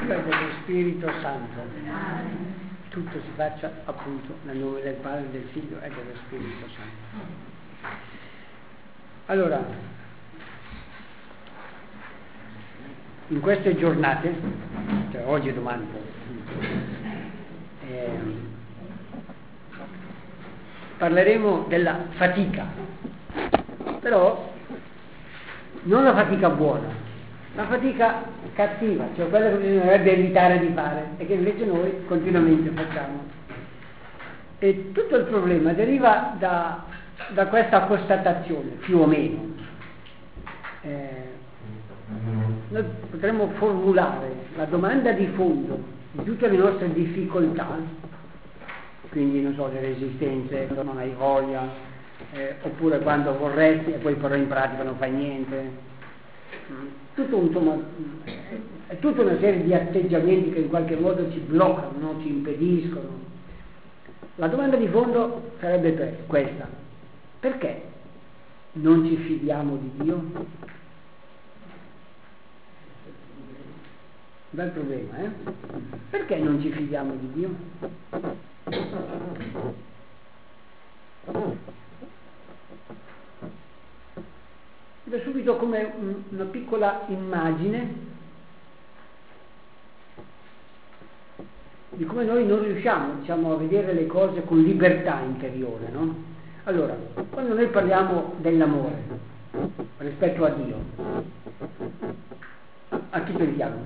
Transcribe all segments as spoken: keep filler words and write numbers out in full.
Figlio e dello Spirito Santo. Tutto si faccia appunto nel nome del Padre, del Figlio e dello Spirito Santo. Allora, in queste giornate, cioè oggi e domani, eh, parleremo della fatica, però non la fatica buona, la fatica cattiva, cioè quella che bisognerebbe evitare di fare e che invece noi continuamente facciamo. E tutto il problema deriva da, da questa constatazione, più o meno. Eh, noi potremmo formulare la domanda di fondo di tutte le nostre difficoltà, quindi non so, le resistenze, non hai voglia, eh, oppure quando vorresti e poi però in pratica non fai niente. Tutto, insomma, è tutta una serie di atteggiamenti che in qualche modo ci bloccano, no? Ci impediscono. La domanda di fondo sarebbe per questa: perché non ci fidiamo di Dio? Bel problema, eh? Perché non ci fidiamo di Dio? Da subito come una piccola immagine di come noi non riusciamo, diciamo, a vedere le cose con libertà interiore, no? Allora, quando noi parliamo dell'amore rispetto a Dio, a chi pensiamo?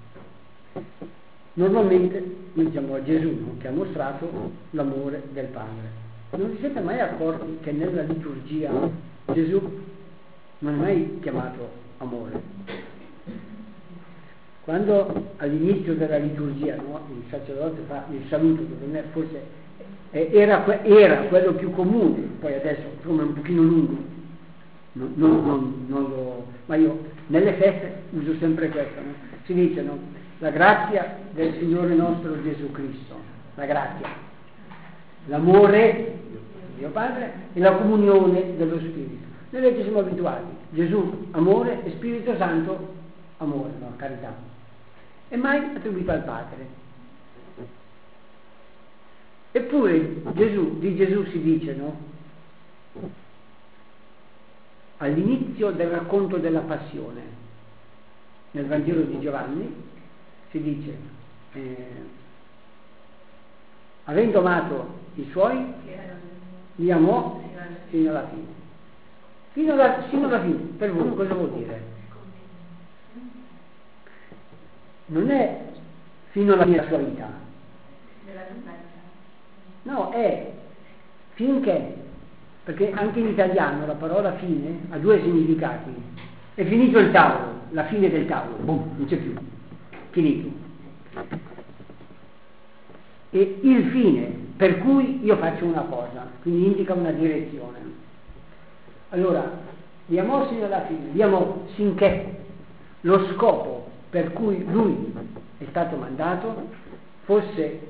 Normalmente noi diciamo a Gesù, no? Che ha mostrato l'amore del Padre. Non vi siete mai accorti che nella liturgia Gesù non è mai chiamato amore? Quando all'inizio della liturgia, no, il sacerdote fa il saluto, che non è forse era, era quello più comune, poi adesso insomma è un pochino lungo, non, non, non, non lo, ma io nelle feste uso sempre questo, no? Si dice, no? La grazia del Signore nostro Gesù Cristo, la grazia, l'amore di Dio Padre e la comunione dello Spirito. Noi invece siamo abituati, Gesù amore e Spirito Santo amore, no? Carità, e mai attribuito al Padre. Eppure Gesù, di Gesù si dice, no? All'inizio del racconto della passione, nel Vangelo di Giovanni, si dice, eh, avendo amato i suoi, li amò fino alla fine. Fino alla, fino alla fine, per voi cosa vuol dire? Non è fino alla fine della sua vita. No, è finché, perché anche in italiano la parola fine ha due significati. È finito il tavolo, la fine del tavolo, boom, non c'è più, finito. E il fine, per cui io faccio una cosa, quindi indica una direzione. Allora, li amò sino alla fine, li amò sinché lo scopo per cui lui è stato mandato fosse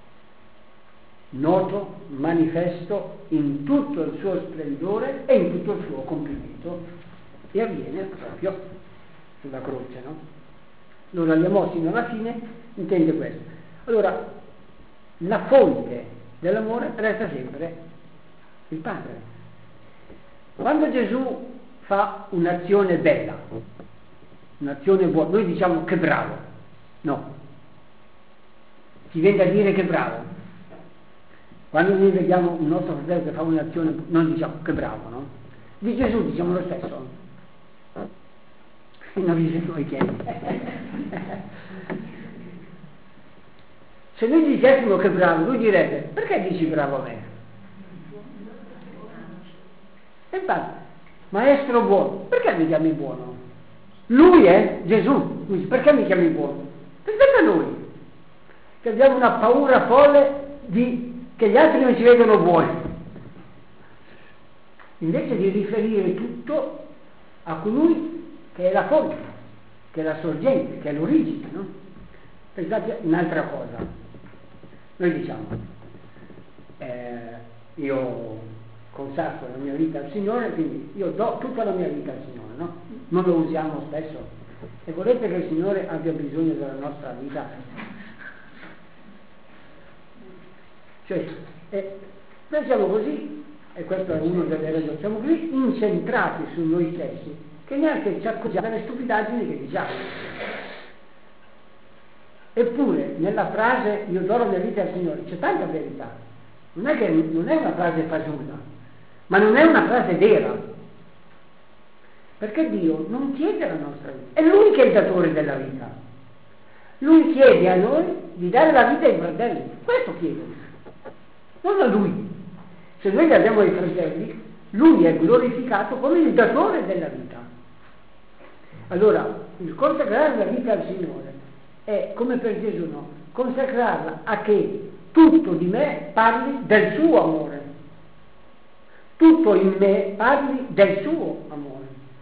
noto, manifesto in tutto il suo splendore e in tutto il suo compimento, e avviene proprio sulla croce, no? Allora li amò sino alla fine, intende questo. Allora, la fonte dell'amore resta sempre il Padre. Quando Gesù fa un'azione bella, un'azione buona, noi diciamo che bravo, no, ci viene da dire che bravo. Quando noi vediamo un nostro fratello che fa un'azione, non diciamo che bravo, no? Di Gesù diciamo lo stesso. Non vi sento mai chiedere. Se noi dicessimo che bravo, lui direbbe, perché dici bravo a me? E infatti, maestro buono, perché mi chiami buono? Lui è Gesù, lui, perché mi chiami buono? Perché a noi, che abbiamo una paura folle di che gli altri non ci vedono buoni, invece di riferire tutto a colui che è la fonte, che è la sorgente, che è l'origine, no? Pensate un'altra cosa, noi diciamo, eh, io consacro la mia vita al Signore, quindi io do tutta la mia vita al Signore, no? Non lo usiamo spesso, E volete che il Signore abbia bisogno della nostra vita? Cioè, eh, noi siamo così, e questo è uno delle ragioni, siamo così incentrati su noi stessi, che neanche ci accorgiamo delle stupidaggini che diciamo. Eppure, nella frase io do la mia vita al Signore, c'è tanta verità. Non è che non è una frase fasulla, ma non è una frase vera. Perché Dio non chiede la nostra vita, è Lui che è il datore della vita. Lui chiede a noi di dare la vita ai fratelli, questo chiede, non a Lui. Se noi la diamo ai fratelli, Lui è glorificato come il datore della vita. Allora, il consacrare la vita al Signore è, come per Gesù, no? Consacrarla a che tutto di me parli del suo amore, tutto in me parli del suo amore.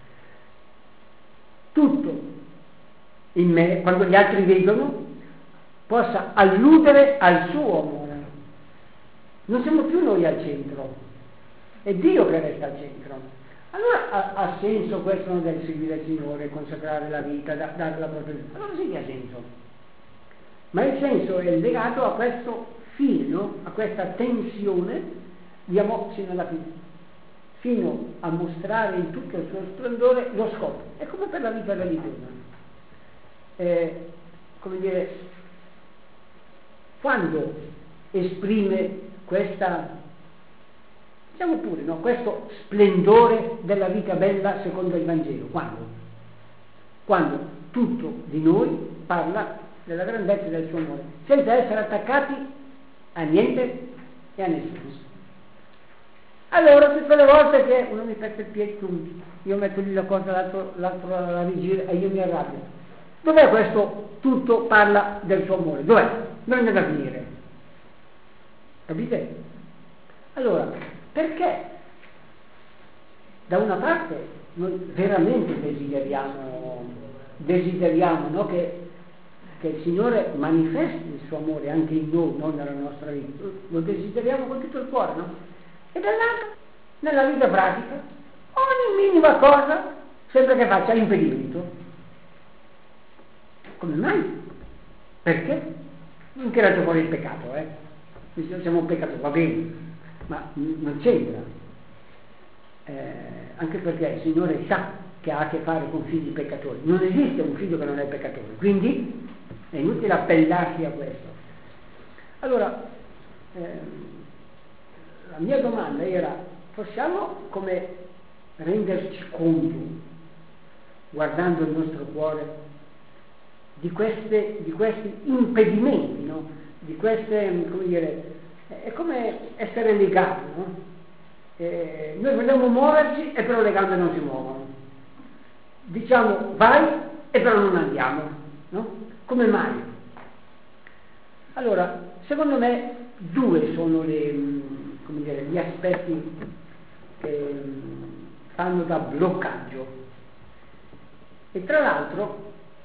Tutto in me, quando gli altri vedono, possa alludere al suo amore. Non siamo più noi al centro, è Dio che resta al centro. Allora ha, ha senso questo del seguire il Signore, consacrare la vita, da, dare la propria vita. Allora sì che ha senso. Ma il senso è legato a questo fine, no? A questa tensione di amore fino alla fine, fino a mostrare in tutto il suo splendore lo scopo. È come per la vita religiosa. Eh, come dire, quando esprime questa, diciamo pure, no? Questo splendore della vita bella secondo il Vangelo, quando? Quando tutto di noi parla della grandezza del suo amore, senza essere attaccati a niente e a nessuno. Allora, tutte le volte che uno mi pezza il piede, io metto lì la cosa, l'altro, l'altro la rigira e io mi arrabbio. Dov'è questo tutto parla del suo amore? Dov'è? Non è da finire. Capite? Allora, perché da una parte noi veramente desideriamo, desideriamo no, che, che il Signore manifesti il suo amore anche in noi, non nella nostra vita, lo desideriamo con tutto il cuore, no? E dall'altro, nella vita pratica, ogni minima cosa sembra che faccia impedimento. Come mai? Perché? Non tirato fuori il peccato, eh? Siamo un peccato, va bene, ma non c'entra. Eh, anche perché il Signore sa che ha a che fare con figli peccatori. Non esiste un figlio che non è peccatore, quindi è inutile appellarsi a questo. Allora, eh, la mia domanda era, possiamo come renderci conto, guardando il nostro cuore, di, queste, di questi impedimenti, no? Di queste, come dire, è come essere legati, no? Eh, noi vogliamo muoverci e però le gambe non si muovono. Diciamo vai e però non andiamo, no? Come mai? Allora, secondo me due sono le, come dire, gli aspetti che fanno da bloccaggio. E tra l'altro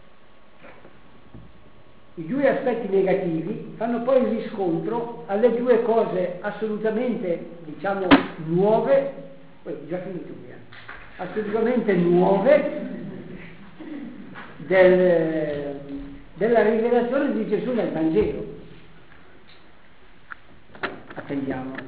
i due aspetti negativi fanno poi riscontro alle due cose assolutamente, diciamo, nuove, poi già finito qui, eh, assolutamente nuove del, della rivelazione di Gesù nel Vangelo. Attendiamo.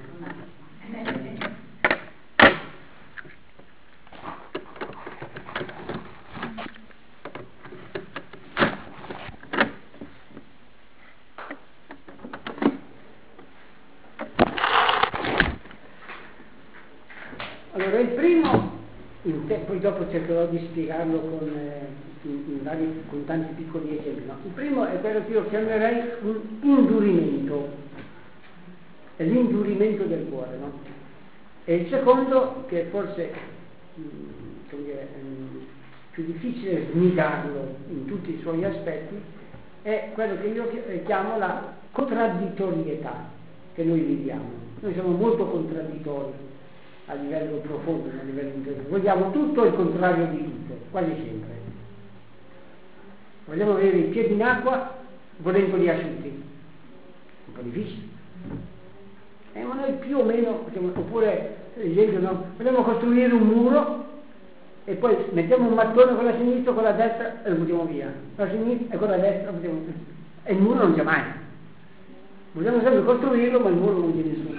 Allora il primo, in te, poi dopo cercherò di spiegarlo con, eh, in, in vari, con tanti piccoli esempi, no? Il primo è quello che io chiamerei un indurimento, è l'indurimento del cuore, no? E il secondo, che forse mh, come dire, è più difficile snidarlo in tutti i suoi aspetti, è quello che io chiamo la contraddittorietà che noi viviamo. Noi siamo molto contraddittori a livello profondo, a livello interiore. Vogliamo tutto e il contrario di tutto, quasi sempre. Vogliamo avere i piedi in acqua volendoli asciutti. Un po' difficile. Eh, ma noi più o meno, oppure, per esempio, no? Vogliamo costruire un muro e poi mettiamo un mattone con la sinistra, con la destra e lo buttiamo via, con la sinistra e con la destra lo buttiamo via. E il muro non c'è mai. Vogliamo sempre costruirlo, ma il muro non c'è nessuno.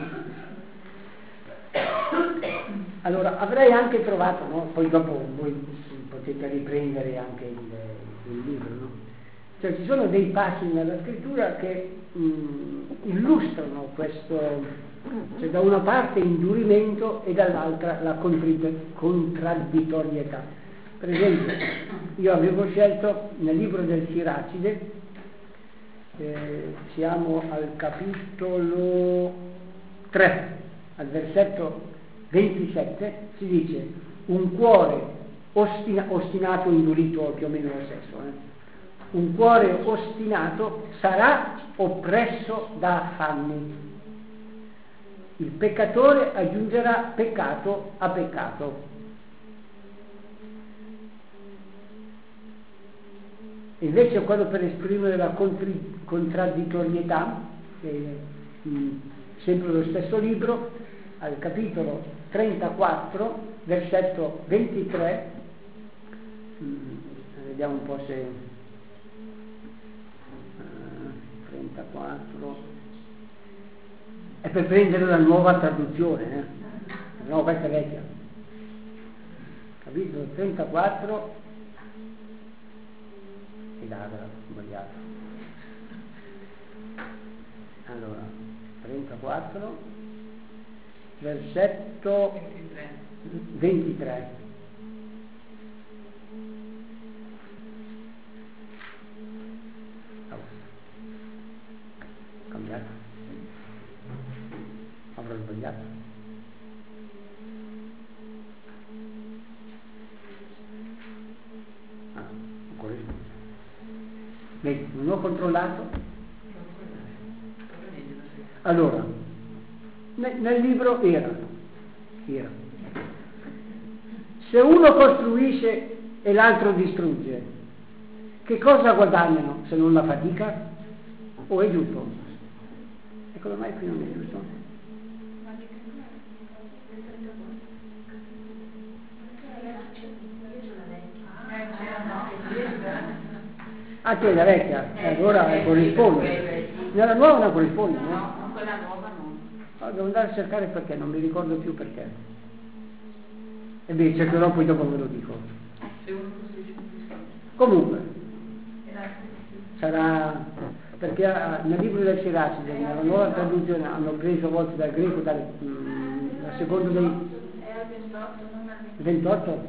Allora, avrei anche trovato, no? Poi dopo voi potete riprendere anche il, il libro, no? Cioè ci sono dei passi nella scrittura che mh, illustrano questo, cioè da una parte indurimento e dall'altra la contraddittorietà. Per esempio, io avevo scelto nel libro del Siracide, eh, siamo al capitolo tre, al versetto ventisette, si dice un cuore ostina, ostinato, indurito, più o meno lo stesso, eh? Un cuore ostinato sarà oppresso da affanni. Il peccatore aggiungerà peccato a peccato. Invece quello per esprimere la contri, contraddittorietà, eh, mh, sempre lo stesso libro, al capitolo trentaquattro, versetto ventitré, mh, vediamo un po' se uh, trentaquattro, è per prendere la nuova traduzione, eh? No, questa è vecchia. Capitolo trentaquattro, e là, sbagliato. Allora, trentaquattro, versetto ventitré. Oh. Cambiato. Avrò sbagliato. Ah, ancora sbagliato. Vedi, non ho controllato. Allora, nel, nel libro era, era. Se uno costruisce e l'altro distrugge, che cosa guadagnano se non la fatica? O è giusto? E come mai qui non è giusto? Ah, tu è la vecchia, e allora corrisponde. Nella nuova non corrisponde, no? No, quella nuova no. Ah, devo andare a cercare perché, non mi ricordo più perché. E beh, cercherò poi dopo ve lo dico. Comunque, sarà perché nel libro del Siracide, nella nuova traduzione, hanno preso a volte dal greco, dal, mm, dal secondo dei... È al ventotto, non al ventotto?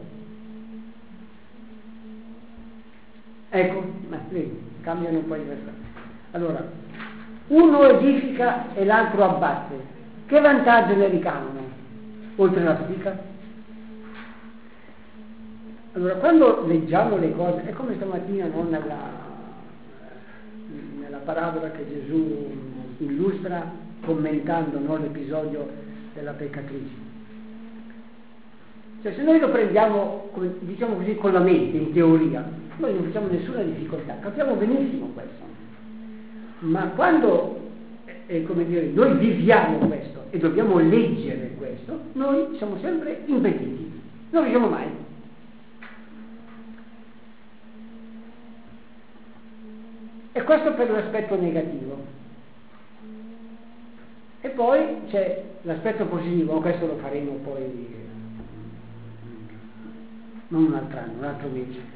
Ecco, ma vedi, cambiano un po' i versetti. Allora, uno edifica e l'altro abbatte. Che vantaggio ne ricavano? Oltre la fatica? Allora, quando leggiamo le cose, è come stamattina, no, nella, nella parabola che Gesù illustra commentando, no, l'episodio della peccatrice. Cioè, se noi lo prendiamo, diciamo così, con la mente, in teoria, noi non facciamo nessuna difficoltà, capiamo benissimo questo. Ma quando, eh, come dire, noi viviamo questo e dobbiamo leggere questo, noi siamo sempre impediti, non riusciamo mai. E questo per l'aspetto negativo. E poi c'è l'aspetto positivo, questo lo faremo poi, eh, non un altro anno, un altro mese.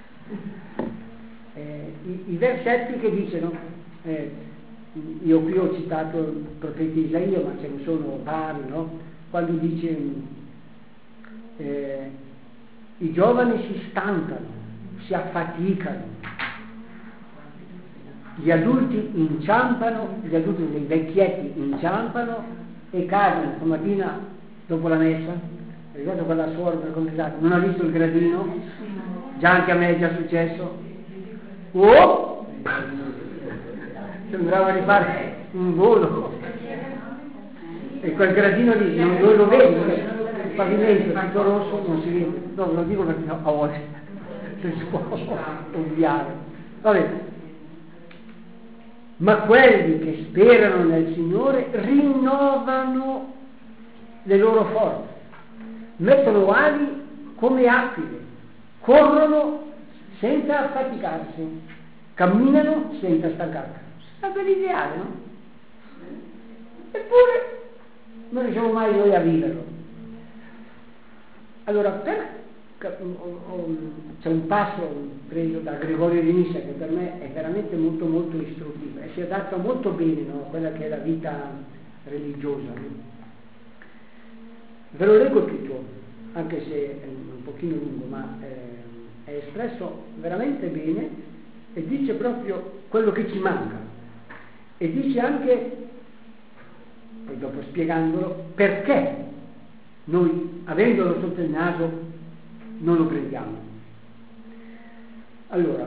Eh, i, i versetti che dicono, eh, io qui ho citato il profeta Isaia, ma ce ne sono vari, no? Quando dice eh, i giovani si stancano, si affaticano, gli adulti inciampano, gli adulti, i vecchietti inciampano e cadono. Stamattina dopo la messa, ricordo quella suora confidato, non ha visto il gradino, già anche a me è già successo. Oh! Sembrava di fare un volo. E quel gradino lì, non dove lo vedi, il pavimento è tutto rosso, non si vede. No, lo dico perché a volte si può ovviare. Vabbè. Ma quelli che sperano nel Signore rinnovano le loro forze, mettono ali come aquile, corrono senza affaticarsi, camminano senza stancarsi. È per l'ideale, no? Eppure non riusciamo mai noi a viverlo. Allora, per, c'è un passo preso da Gregorio di Nissa che per me è veramente molto molto istruttivo e si adatta molto bene, no, a quella che è la vita religiosa. No? Ve lo leggo tutto, anche se è un pochino lungo, ma eh, è espresso veramente bene e dice proprio quello che ci manca e dice anche, poi dopo spiegandolo, perché noi, avendolo sotto il naso, non lo prendiamo. Allora,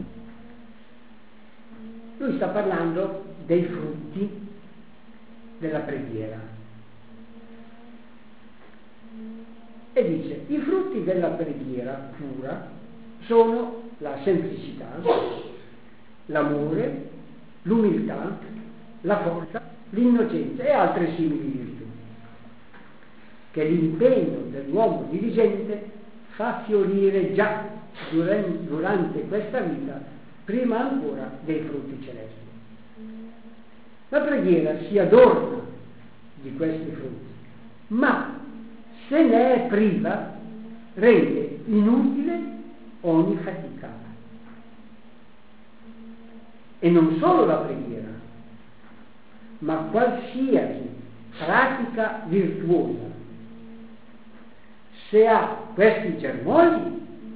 lui sta parlando dei frutti della preghiera e dice: i frutti della preghiera pura sono la semplicità, l'amore, l'umiltà, la forza, l'innocenza e altre simili virtù, che l'impegno dell'uomo diligente fa fiorire già durante questa vita, prima ancora dei frutti celesti. La preghiera si adorna di questi frutti, ma se ne è priva rende inutile ogni fatica. E non solo la preghiera, ma qualsiasi pratica virtuosa, se ha questi germogli,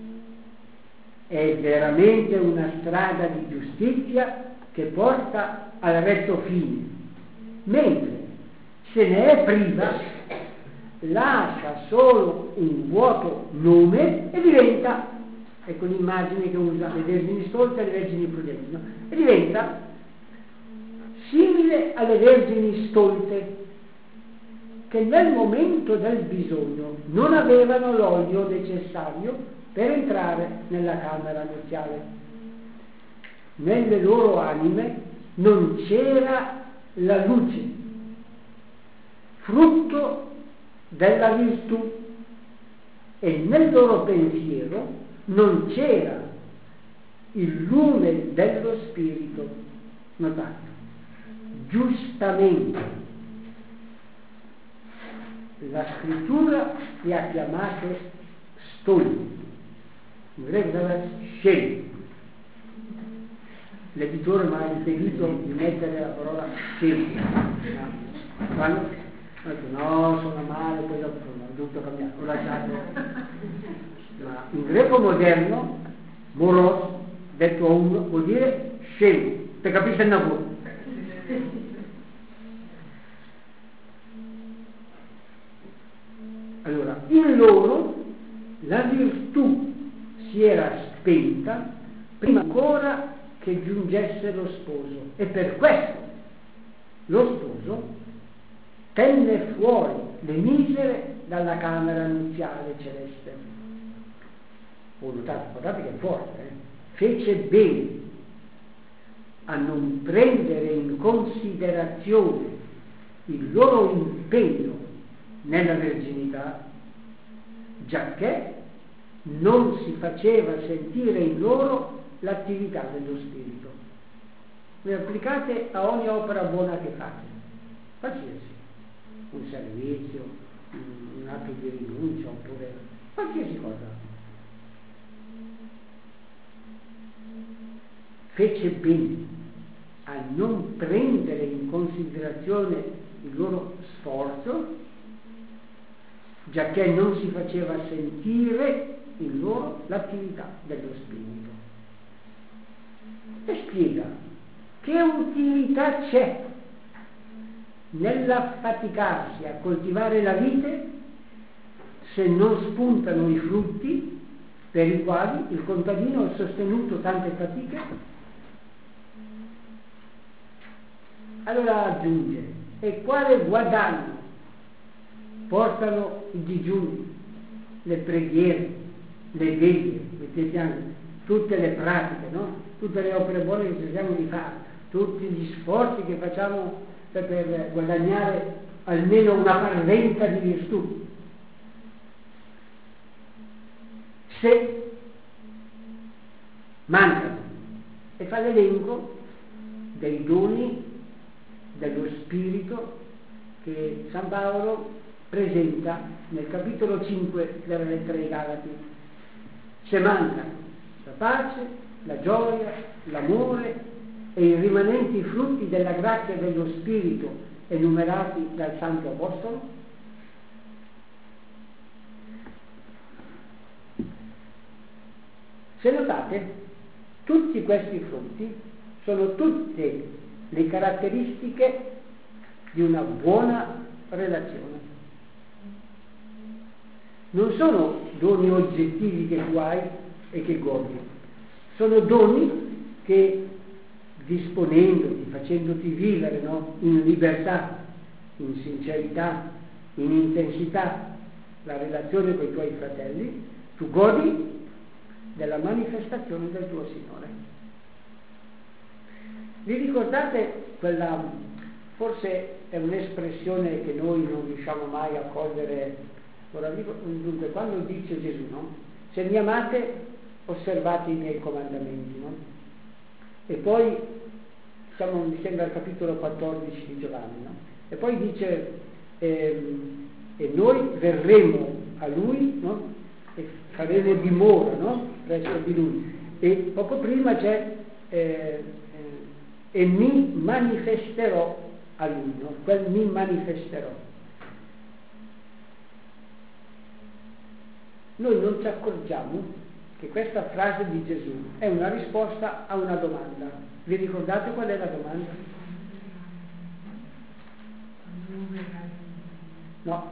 è veramente una strada di giustizia che porta al retto fine, mentre se ne è priva lascia solo un vuoto nome e diventa, ecco l'immagine che usa, le vergini stolte e le vergini prudenti, no? E diventa simile alle vergini stolte che nel momento del bisogno non avevano l'olio necessario per entrare nella camera nuziale. Nelle loro anime non c'era la luce, frutto della virtù, e nel loro pensiero non c'era il lume dello spirito. Notate, giustamente la scrittura li ha chiamati stolti, in greco sarà scemi. L'editore mi ha impedito di mettere la parola scemi, no? Quando ho detto no, sono male, poi dopo ho dovuto cambiare, ho lasciato. Ma in greco moderno moros, detto a uno, vuol dire scemo, per capire il lavoro. Allora, in loro la virtù si era spenta prima ancora che giungesse lo sposo, e per questo lo sposo tenne fuori le misere dalla camera nuziale celeste. Oh, notate, guardate che è forte, eh? Fece bene a non prendere in considerazione il loro impegno nella verginità, giacché non si faceva sentire in loro l'attività dello spirito. Vi applicate a ogni opera buona che fate, qualsiasi, un servizio, un atto di rinuncia, oppure qualsiasi cosa. Fece bene a non prendere in considerazione il loro sforzo, giacché non si faceva sentire in loro l'attività dello spirito. E spiega che utilità c'è nell'affaticarsi a coltivare la vite se non spuntano i frutti per i quali il contadino ha sostenuto tante fatiche. Allora aggiunge: e quale guadagno portano i digiuni, le preghiere, le veglie, mettete anche tutte le pratiche, no? Tutte le opere buone che cerchiamo di fare, tutti gli sforzi che facciamo per, per guadagnare almeno una parvenza di virtù. se mancano, e fa l'elenco dei doni dello Spirito che San Paolo presenta nel capitolo cinque della lettera ai Galati. Se mancano la pace, la gioia, l'amore e i rimanenti frutti della grazia dello Spirito enumerati dal Santo Apostolo, se notate, tutti questi frutti sono tutte le caratteristiche di una buona relazione. Non sono doni oggettivi che tu hai e che godi, sono doni che, disponendoti, facendoti vivere, no? In libertà, in sincerità, in intensità, la relazione con i tuoi fratelli, tu godi della manifestazione del tuo Signore. Vi ricordate quella, forse è un'espressione che noi non riusciamo mai a cogliere, ora dico, dunque, quando dice Gesù, no? Se mi amate, osservate i miei comandamenti, no? E poi siamo, mi sembra, al capitolo quattordici di Giovanni, no? E poi dice ehm, e noi verremo a lui, no? E faremo dimora, no? Presso di lui. E poco prima c'è eh, eh, e mi manifesterò a lui, no? Quel mi manifesterò. Noi non ci accorgiamo che questa frase di Gesù è una risposta a una domanda. Vi ricordate qual è la domanda? No.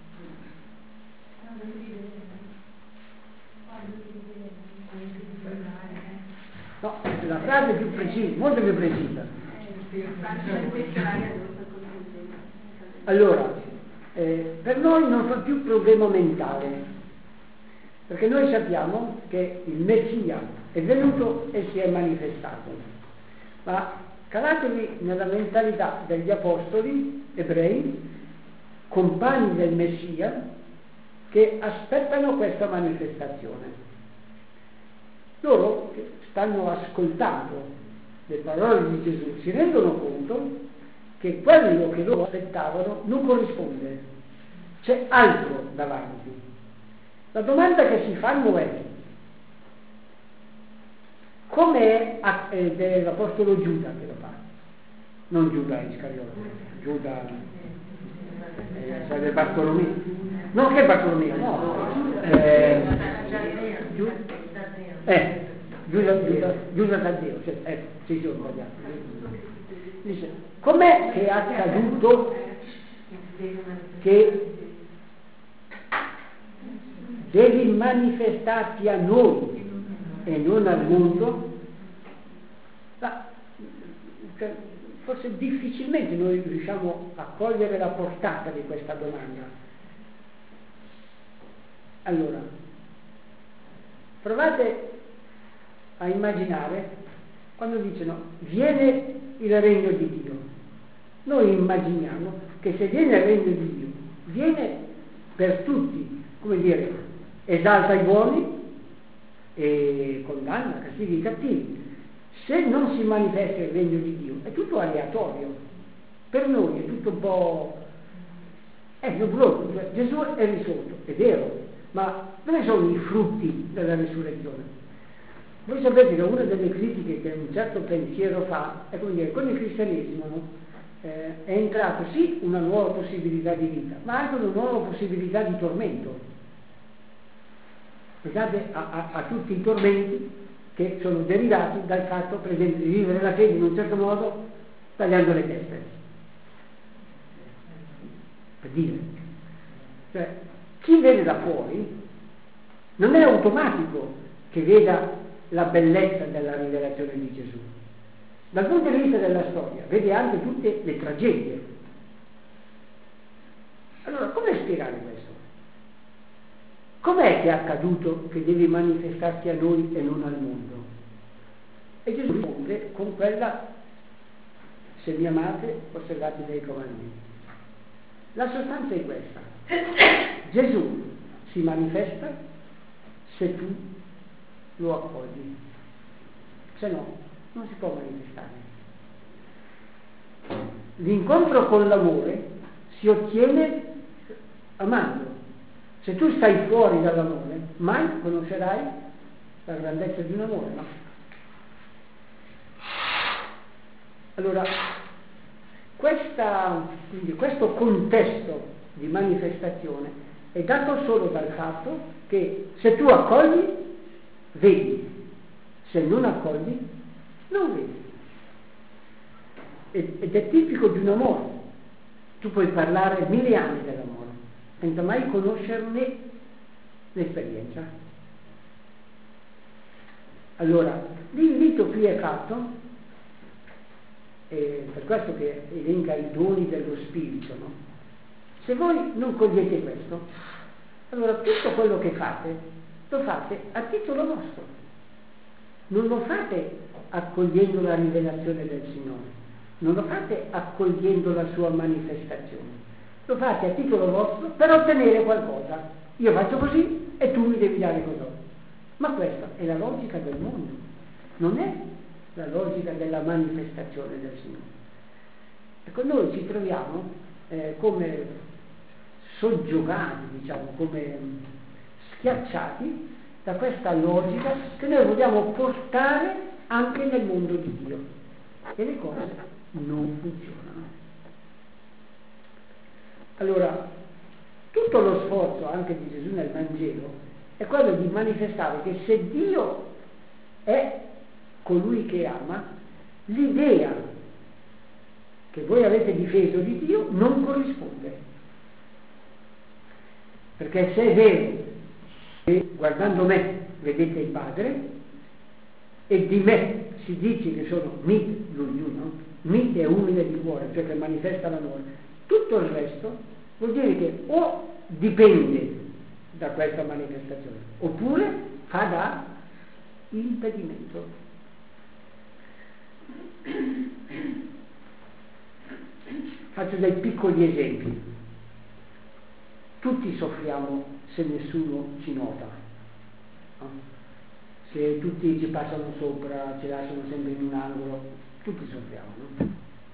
No, la frase più precisa, molto più precisa. Allora, eh, per noi non fa più problema mentale, perché noi sappiamo che il Messia è venuto e si è manifestato, ma calatevi nella mentalità degli apostoli ebrei, compagni del Messia, che aspettano questa manifestazione. Loro stanno ascoltando le parole di Gesù, si rendono conto che quello che loro aspettavano non corrisponde, c'è altro davanti. La domanda che si fanno è: come è, ed è l'apostolo Giuda che lo fa, non Giuda Iscariote, Giuda eh, sarebbe Bartolomeo, non che Bartolomeo, no, eh, Giuda, eh, Giuda, Giuda, Giuda Taddeo, cioè, eh, sì, sì, ho sbagliato. Dice, com'è che è accaduto che devi manifestarti a noi e non al mondo? Ma, forse difficilmente noi riusciamo a cogliere la portata di questa domanda. Allora, provate a immaginare quando dicono viene il regno di Dio. Noi immaginiamo che se viene il regno di Dio, viene per tutti, come dire, esalta i buoni e condanna, castiga i cattivi. Se non si manifesta il regno di Dio è tutto aleatorio, per noi è tutto un po' è nebuloso. Cioè, Gesù è risorto, è vero, ma dove sono i frutti della risurrezione? Voi sapete che una delle critiche che un certo pensiero fa è come dire, con il cristianesimo, no? eh, è entrato sì una nuova possibilità di vita, ma anche una nuova possibilità di tormento. Pensate a, a, a tutti i tormenti che sono derivati dal fatto, per esempio, di vivere la fede in un certo modo tagliando le teste. Per dire. Cioè, chi vede da fuori non è automatico che veda la bellezza della rivelazione di Gesù. Dal punto di vista della storia, vede anche tutte le tragedie. Allora, come spiegare questo? Com'è che è accaduto che devi manifestarti a noi e non al mondo? E Gesù risponde con quella: se mi amate, osservate i miei comandamenti. La sostanza è questa: Gesù si manifesta se tu lo accogli, se no non si può manifestare. L'incontro con l'amore si ottiene amando. Se tu stai fuori dall'amore, mai conoscerai la grandezza di un amore, no? Allora, questa, quindi questo contesto di manifestazione è dato solo dal fatto che se tu accogli, vedi, se non accogli, non vedi. Ed è tipico di un amore. Tu puoi parlare mille anni dell'amore, senza mai conoscerne l'esperienza. Allora, l'invito qui è fatto, e per questo che elenca i doni dello Spirito, no? Se voi non cogliete questo, allora tutto quello che fate, lo fate a titolo vostro. Non lo fate accogliendo la rivelazione del Signore, non lo fate accogliendo la sua manifestazione, lo fate a titolo vostro per ottenere qualcosa. Io faccio così e tu mi devi dare così. Ma questa è la logica del mondo, non è la logica della manifestazione del Signore. Ecco, noi ci troviamo eh, come soggiogati, diciamo, come schiacciati da questa logica che noi vogliamo portare anche nel mondo di Dio, e le cose non funzionano. Allora, tutto lo sforzo anche di Gesù nel Vangelo è quello di manifestare che se Dio è colui che ama, l'idea che voi avete difeso di Dio non corrisponde. Perché se è vero che guardando me vedete il Padre, e di me si dice che sono mit l'ognuno, mit è umile di cuore, cioè che manifesta l'amore, tutto il resto vuol dire che o dipende da questa manifestazione, oppure fa da impedimento. Faccio dei piccoli esempi. Tutti soffriamo se nessuno ci nota, no? Se tutti ci passano sopra, ci lasciano sempre in un angolo, tutti soffriamo, no?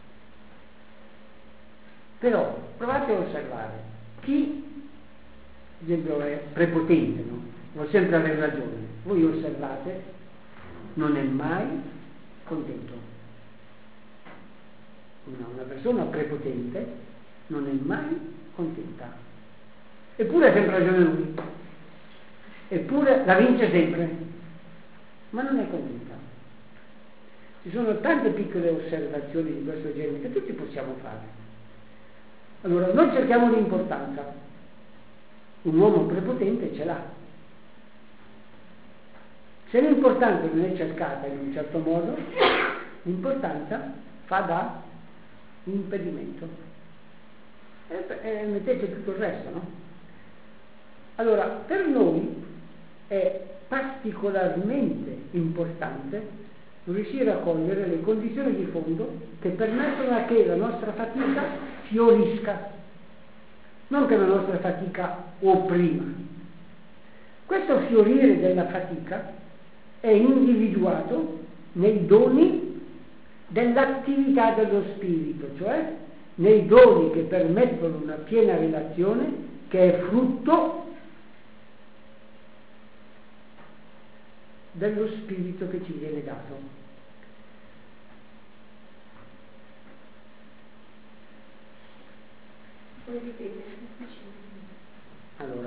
Però provate a osservare chi, ad esempio, è prepotente, no? Vuol sempre avere ragione. Voi osservate, non è mai contento. Una, una persona prepotente non è mai contenta. Eppure ha sempre ragione lui, eppure la vince sempre, ma non è contenta. Ci sono tante piccole osservazioni di questo genere che tutti possiamo fare. Allora, noi cerchiamo l'importanza. Un uomo prepotente ce l'ha. Se l'importanza non è cercata in un certo modo, l'importanza fa da impedimento. E, e mettete tutto il resto, no? Allora, per noi è particolarmente importante riuscire a cogliere le condizioni di fondo che permettono a che la nostra fatica fiorisca, non che la nostra fatica opprima. Questo fiorire della fatica è individuato nei doni dell'attività dello Spirito, cioè nei doni che permettono una piena relazione che è frutto dello Spirito che ci viene dato. Puoi ripetere? Allora,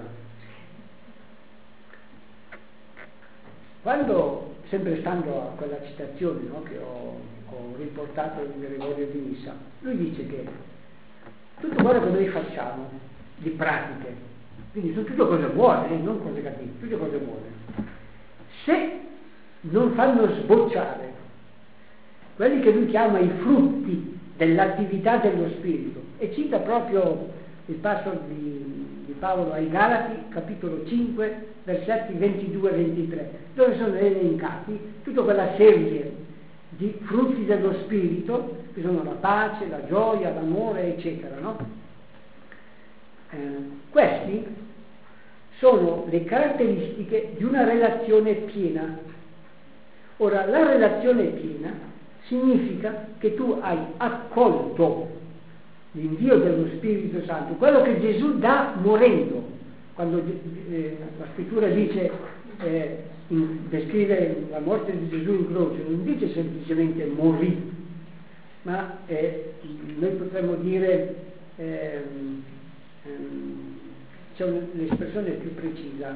quando, sempre stando a quella citazione, no, che ho, ho riportato in Gregorio di Nissa, lui dice che tutto quello che noi facciamo di pratiche, quindi sono tutte cose buone, eh, non cose cattive, tutte cose buone, se non fanno sbocciare quelli che lui chiama i frutti dell'attività dello Spirito, e cita proprio il passo di, di Paolo ai Galati, capitolo cinque, versetti ventidue e ventitré, dove sono elencati tutta quella serie di frutti dello Spirito, che sono la pace, la gioia, l'amore, eccetera, no? Eh, questi sono le caratteristiche di una relazione piena. Ora, la relazione piena significa che tu hai accolto l'invio dello Spirito Santo, quello che Gesù dà morendo. Quando eh, la scrittura dice, eh, in, descrive la morte di Gesù in croce, non dice semplicemente morì, ma eh, noi potremmo dire, ehm, ehm, c'è un'espressione più precisa,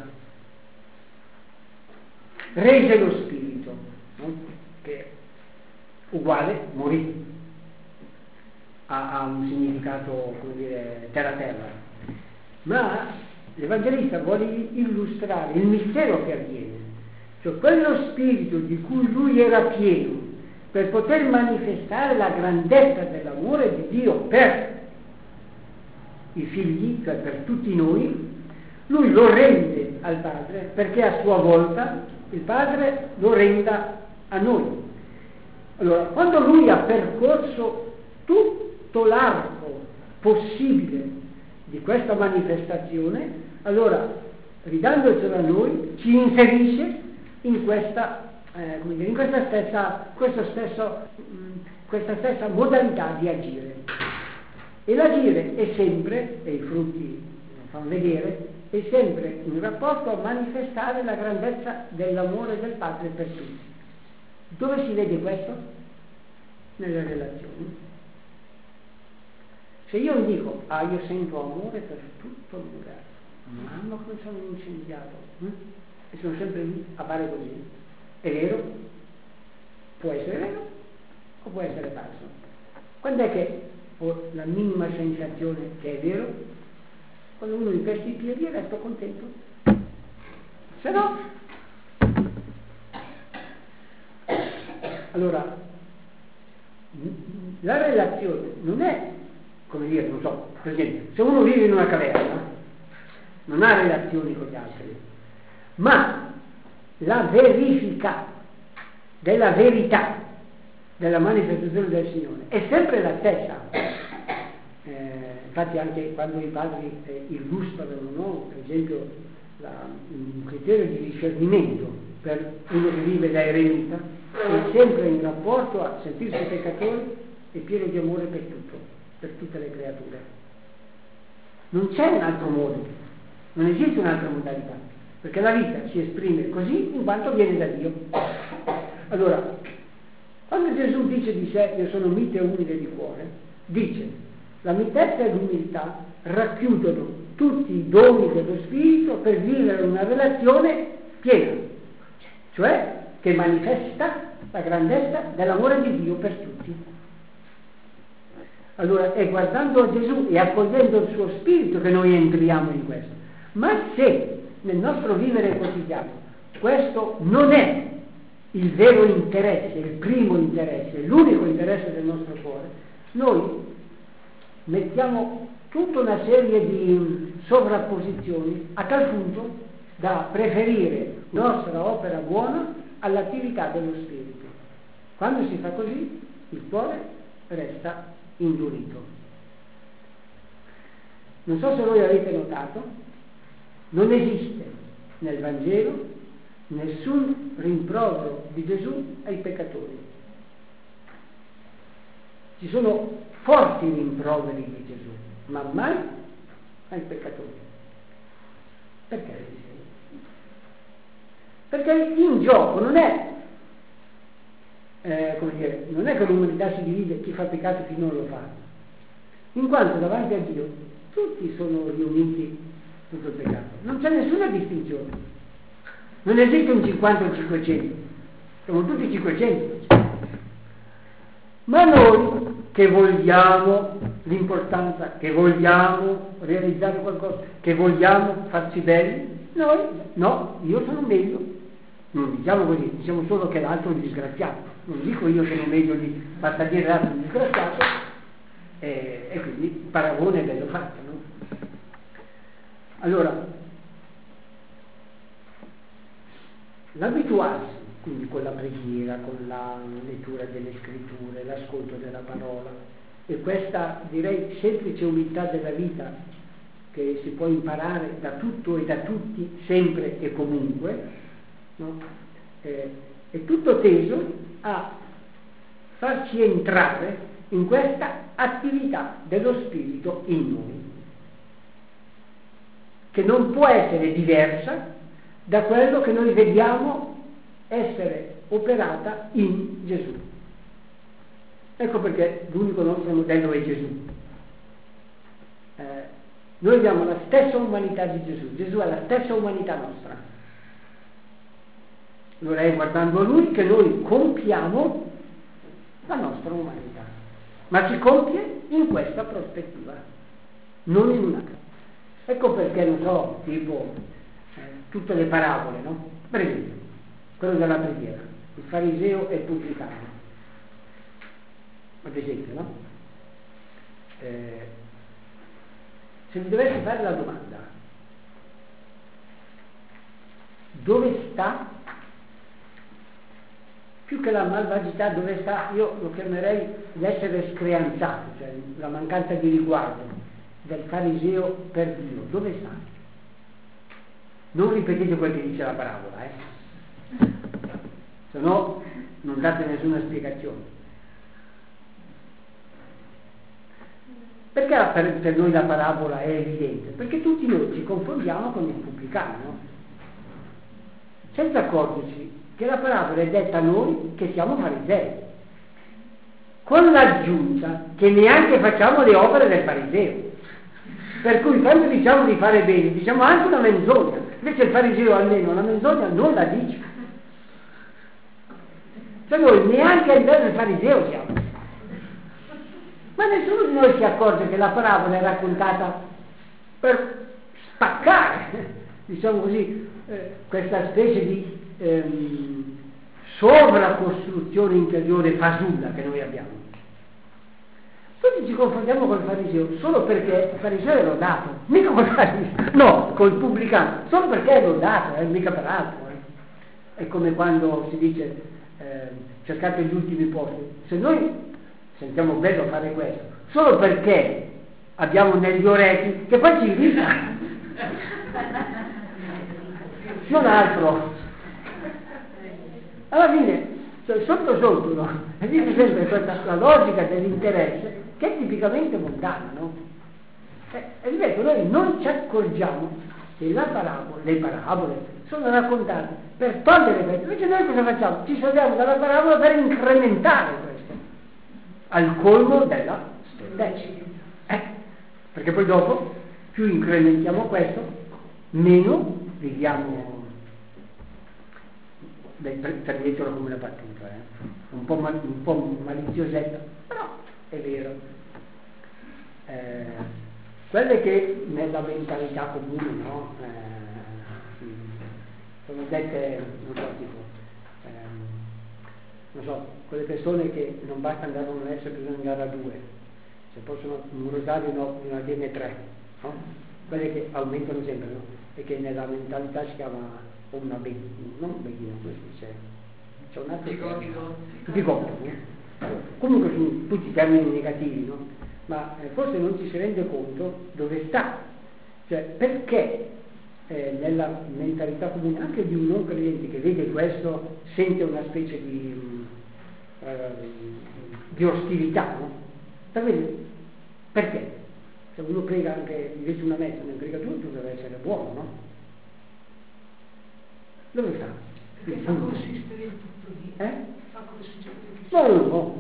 rese lo Spirito, no? Che è uguale morì, ha, ha un significato, come dire, terra-terra, ma l'Evangelista vuole illustrare il mistero che avviene, cioè quello Spirito di cui lui era pieno per poter manifestare la grandezza dell'amore di Dio per i figli, cioè per tutti noi, lui lo rende al Padre perché a sua volta il Padre lo renda a noi. Allora, quando lui ha percorso tutto l'arco possibile di questa manifestazione, allora, ridandocelo a noi, ci inserisce in questa, eh, come dire, in questa stessa, questo stesso, mh, questa stessa modalità di agire. E l'agire è sempre, e i frutti lo fanno vedere, è sempre in rapporto a manifestare la grandezza dell'amore del Padre per tutti. Dove si vede questo? Nelle relazioni. Se io dico, ah, io sento amore per tutto l'universo, mamma come sono incendiato, hm? e sono sempre lì a fare così, è vero? Può essere vero o può essere falso? Quando è che ho la minima sensazione che è vero? Quando uno mi pesta i piedi e resto contento. Se no, allora la relazione non è, come dire, non so, per esempio, se uno vive in una caverna non ha relazioni con gli altri, ma la verifica della verità della manifestazione del Signore è sempre la stessa. Eh, infatti anche quando i padri eh, illustrano, no? Per esempio la, un criterio di discernimento per uno che vive da eremita, è sempre in rapporto a sentirsi peccatore e pieno di amore per tutto, per tutte le creature. Non c'è un altro modo, non esiste un'altra modalità, perché la vita si esprime così in quanto viene da Dio. Allora, quando Gesù dice di sé, io sono mite e umile di cuore, dice, la mitezza e l'umiltà racchiudono tutti i doni dello Spirito per vivere una relazione piena, cioè che manifesta la grandezza dell'amore di Dio per tutti. Allora è guardando a Gesù e accogliendo il suo Spirito che noi entriamo in questo. Ma se nel nostro vivere quotidiano questo non è il vero interesse, il primo interesse, l'unico interesse del nostro cuore, noi mettiamo tutta una serie di sovrapposizioni a tal punto da preferire nostra opera buona all'attività dello Spirito. Quando si fa così, il cuore resta indurito. Non so se voi avete notato, non esiste nel Vangelo nessun rimprovero di Gesù ai peccatori. Ci sono forti rimproveri di Gesù, ma mai ai peccatori. Perché? Perché in gioco non è, eh, come dire, non è che l'umanità si divide, chi fa peccato e chi non lo fa, in quanto davanti a Dio tutti sono riuniti tutto il peccato, non c'è nessuna distinzione, non esiste un cinquanta o cinquecento, siamo tutti cinquecento, ma noi che vogliamo l'importanza, che vogliamo realizzare qualcosa, che vogliamo farci belli, noi no, io sono meglio, non diciamo così, diciamo solo che l'altro è un disgraziato, non dico io sono meglio di basta dire l'altro è un disgraziato, e, e quindi il paragone è bello fatto, no? Allora, l'abituarsi quindi con la preghiera, con la lettura delle scritture, l'ascolto della parola e questa direi semplice umiltà della vita che si può imparare da tutto e da tutti, sempre e comunque, no? eh, è tutto teso a farci entrare in questa attività dello Spirito in noi, che non può essere diversa da quello che noi vediamo essere operata in Gesù. Ecco perché l'unico nostro modello è Gesù. Eh, noi abbiamo la stessa umanità di Gesù, Gesù ha la stessa umanità nostra. Allora è guardando a Lui che noi compiamo la nostra umanità, ma si compie in questa prospettiva, non in un'altra. Ecco perché, non so, tipo eh, tutte le parabole, no? Per esempio, quello della preghiera, il fariseo e il pubblicano, ad esempio, no? Eh, se mi dovessi fare la domanda, dove sta, più che la malvagità, dove sta, io lo chiamerei l'essere screanzato, cioè la mancanza di riguardo del fariseo per Dio, dove sta? Non ripetete quel che dice la parabola, eh? Se no non date nessuna spiegazione. Perché per, per noi la parabola è evidente? Perché tutti noi ci confondiamo con il pubblicano, no? Senza accorgerci che la parabola è detta a noi che siamo farisei, con l'aggiunta che neanche facciamo le opere del fariseo. Per cui quando diciamo di fare bene, diciamo anche una menzogna, invece il fariseo almeno la menzogna non la dice. Cioè noi neanche a livello del fariseo siamo. Ma nessuno di noi si accorge che la parabola è raccontata per spaccare, diciamo così, eh, questa specie di ehm, sovracostruzione interiore fasulla che noi abbiamo. Tutti ci confondiamo col fariseo solo perché il fariseo è lodato, mica col fariseo, no, col pubblicano, solo perché è lodato, eh, mica per altro. Eh. È come quando si dice eh, cercate gli ultimi posti. Se noi sentiamo bello fare questo, solo perché abbiamo negli orecchi, che poi ci irrita, non altro. Alla fine, cioè, sotto sotto, no? Esiste sempre questa la logica dell'interesse che è tipicamente mondana, no? E, e ripeto, noi non ci accorgiamo che la parabola, le parabole sono raccontate per togliere questo, invece noi cosa facciamo? Ci serviamo dalla parabola per incrementare questo, al colmo della stoltezza. Eh? Perché poi dopo, più incrementiamo questo, meno viviamo. Beh, prendietelo come una battuta, eh? un, po mal, un po' maliziosetta, però è vero. Eh, quelle che nella mentalità comune, no? eh, sono dette, non so, tipo, ehm, non so, quelle persone che non basta andare a un verso, bisogna andare a due, se possono un rosario no, bisogna dirne tre, no? Quelle che aumentano sempre, no? E che nella mentalità si chiama o una beghina, non beghina, come si dice, c'è un altro bigoto, no? Comunque sono tutti termini negativi, no? Ma eh, forse non ci si rende conto dove sta, cioè perché eh, nella mentalità comune anche di un non credente che vede questo sente una specie di, eh, di ostilità, no? Perché? Perché? Se uno prega anche invece una messa, ne prega tutto, deve essere buono, no? Dove sta? Perché fa consistere il tutto lì. Eh? Fa consistere il No, no, no.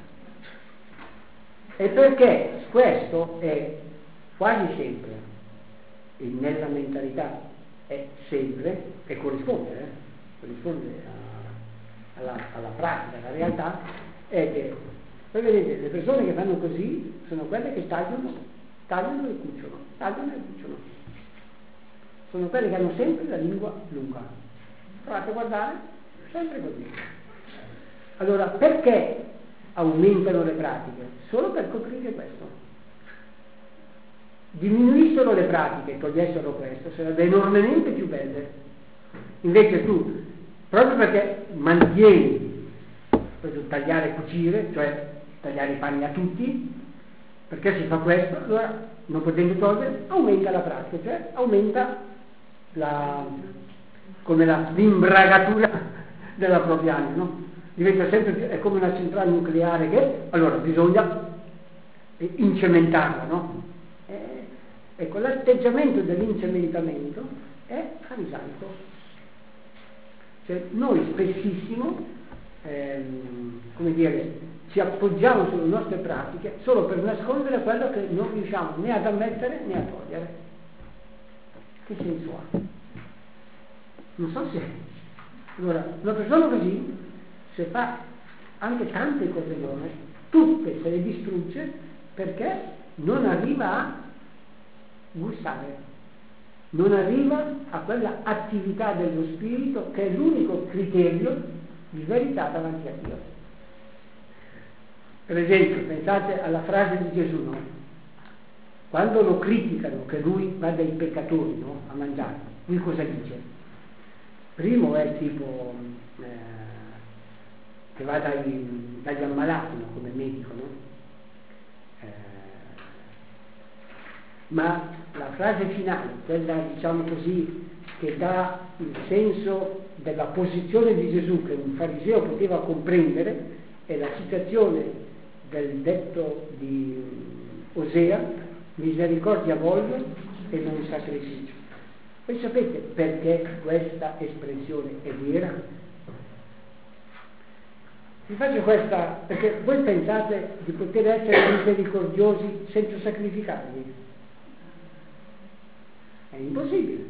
E perché questo è quasi sempre, e nella mentalità è sempre, e corrisponde, eh? corrisponde a, alla, alla pratica, alla realtà, è che, voi vedete, le persone che fanno così sono quelle che tagliano, tagliano e cuciono, tagliano e cuciono. Sono quelle che hanno sempre la lingua lunga. Provate a guardare, sempre così. Allora, perché aumentano le pratiche? Solo per coprire questo. Diminuissero le pratiche, togliessero questo, sarebbe enormemente più belle. Invece tu, proprio perché mantieni questo tagliare e cucire, cioè tagliare i panni a tutti, Perché si fa questo? Allora, non potendo togliere, aumenta la pratica, cioè aumenta la, come la, l'imbragatura della propria anima, no? Diventa sempre più, è come una centrale nucleare che, allora, bisogna incementarla, no? Eh, ecco, l'atteggiamento dell'incementamento è farisaico. Cioè, noi spessissimo, ehm, come dire, ci appoggiamo sulle nostre pratiche solo per nascondere quello che non riusciamo né ad ammettere né a togliere. Che senso ha? Non so se... Allora, una persona così, se fa anche tante cose buone, tutte se le distrugge perché non arriva a gustare, non arriva a quella attività dello spirito che è l'unico criterio di verità davanti a Dio. Per esempio, pensate alla frase di Gesù, no? Quando lo criticano che lui va dai peccatori, no? A mangiare, lui cosa dice? Primo è tipo eh, che va dai, dagli ammalati, no? Come medico, no? Eh, ma la frase finale, quella diciamo così, che dà il senso della posizione di Gesù che un fariseo poteva comprendere, è la citazione del detto di Osea: misericordia voglio e non sacrificio. Voi sapete perché questa espressione è vera? Vi faccio questa perché voi pensate di poter essere misericordiosi senza sacrificarvi. È impossibile.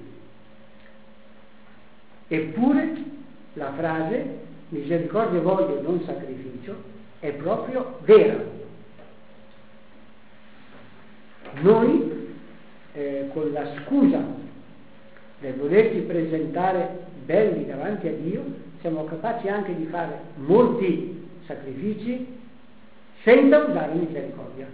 Eppure la frase misericordia voglio e non sacrificio è proprio vera. Noi eh, con la scusa del volerci presentare belli davanti a Dio siamo capaci anche di fare molti sacrifici senza usare misericordia.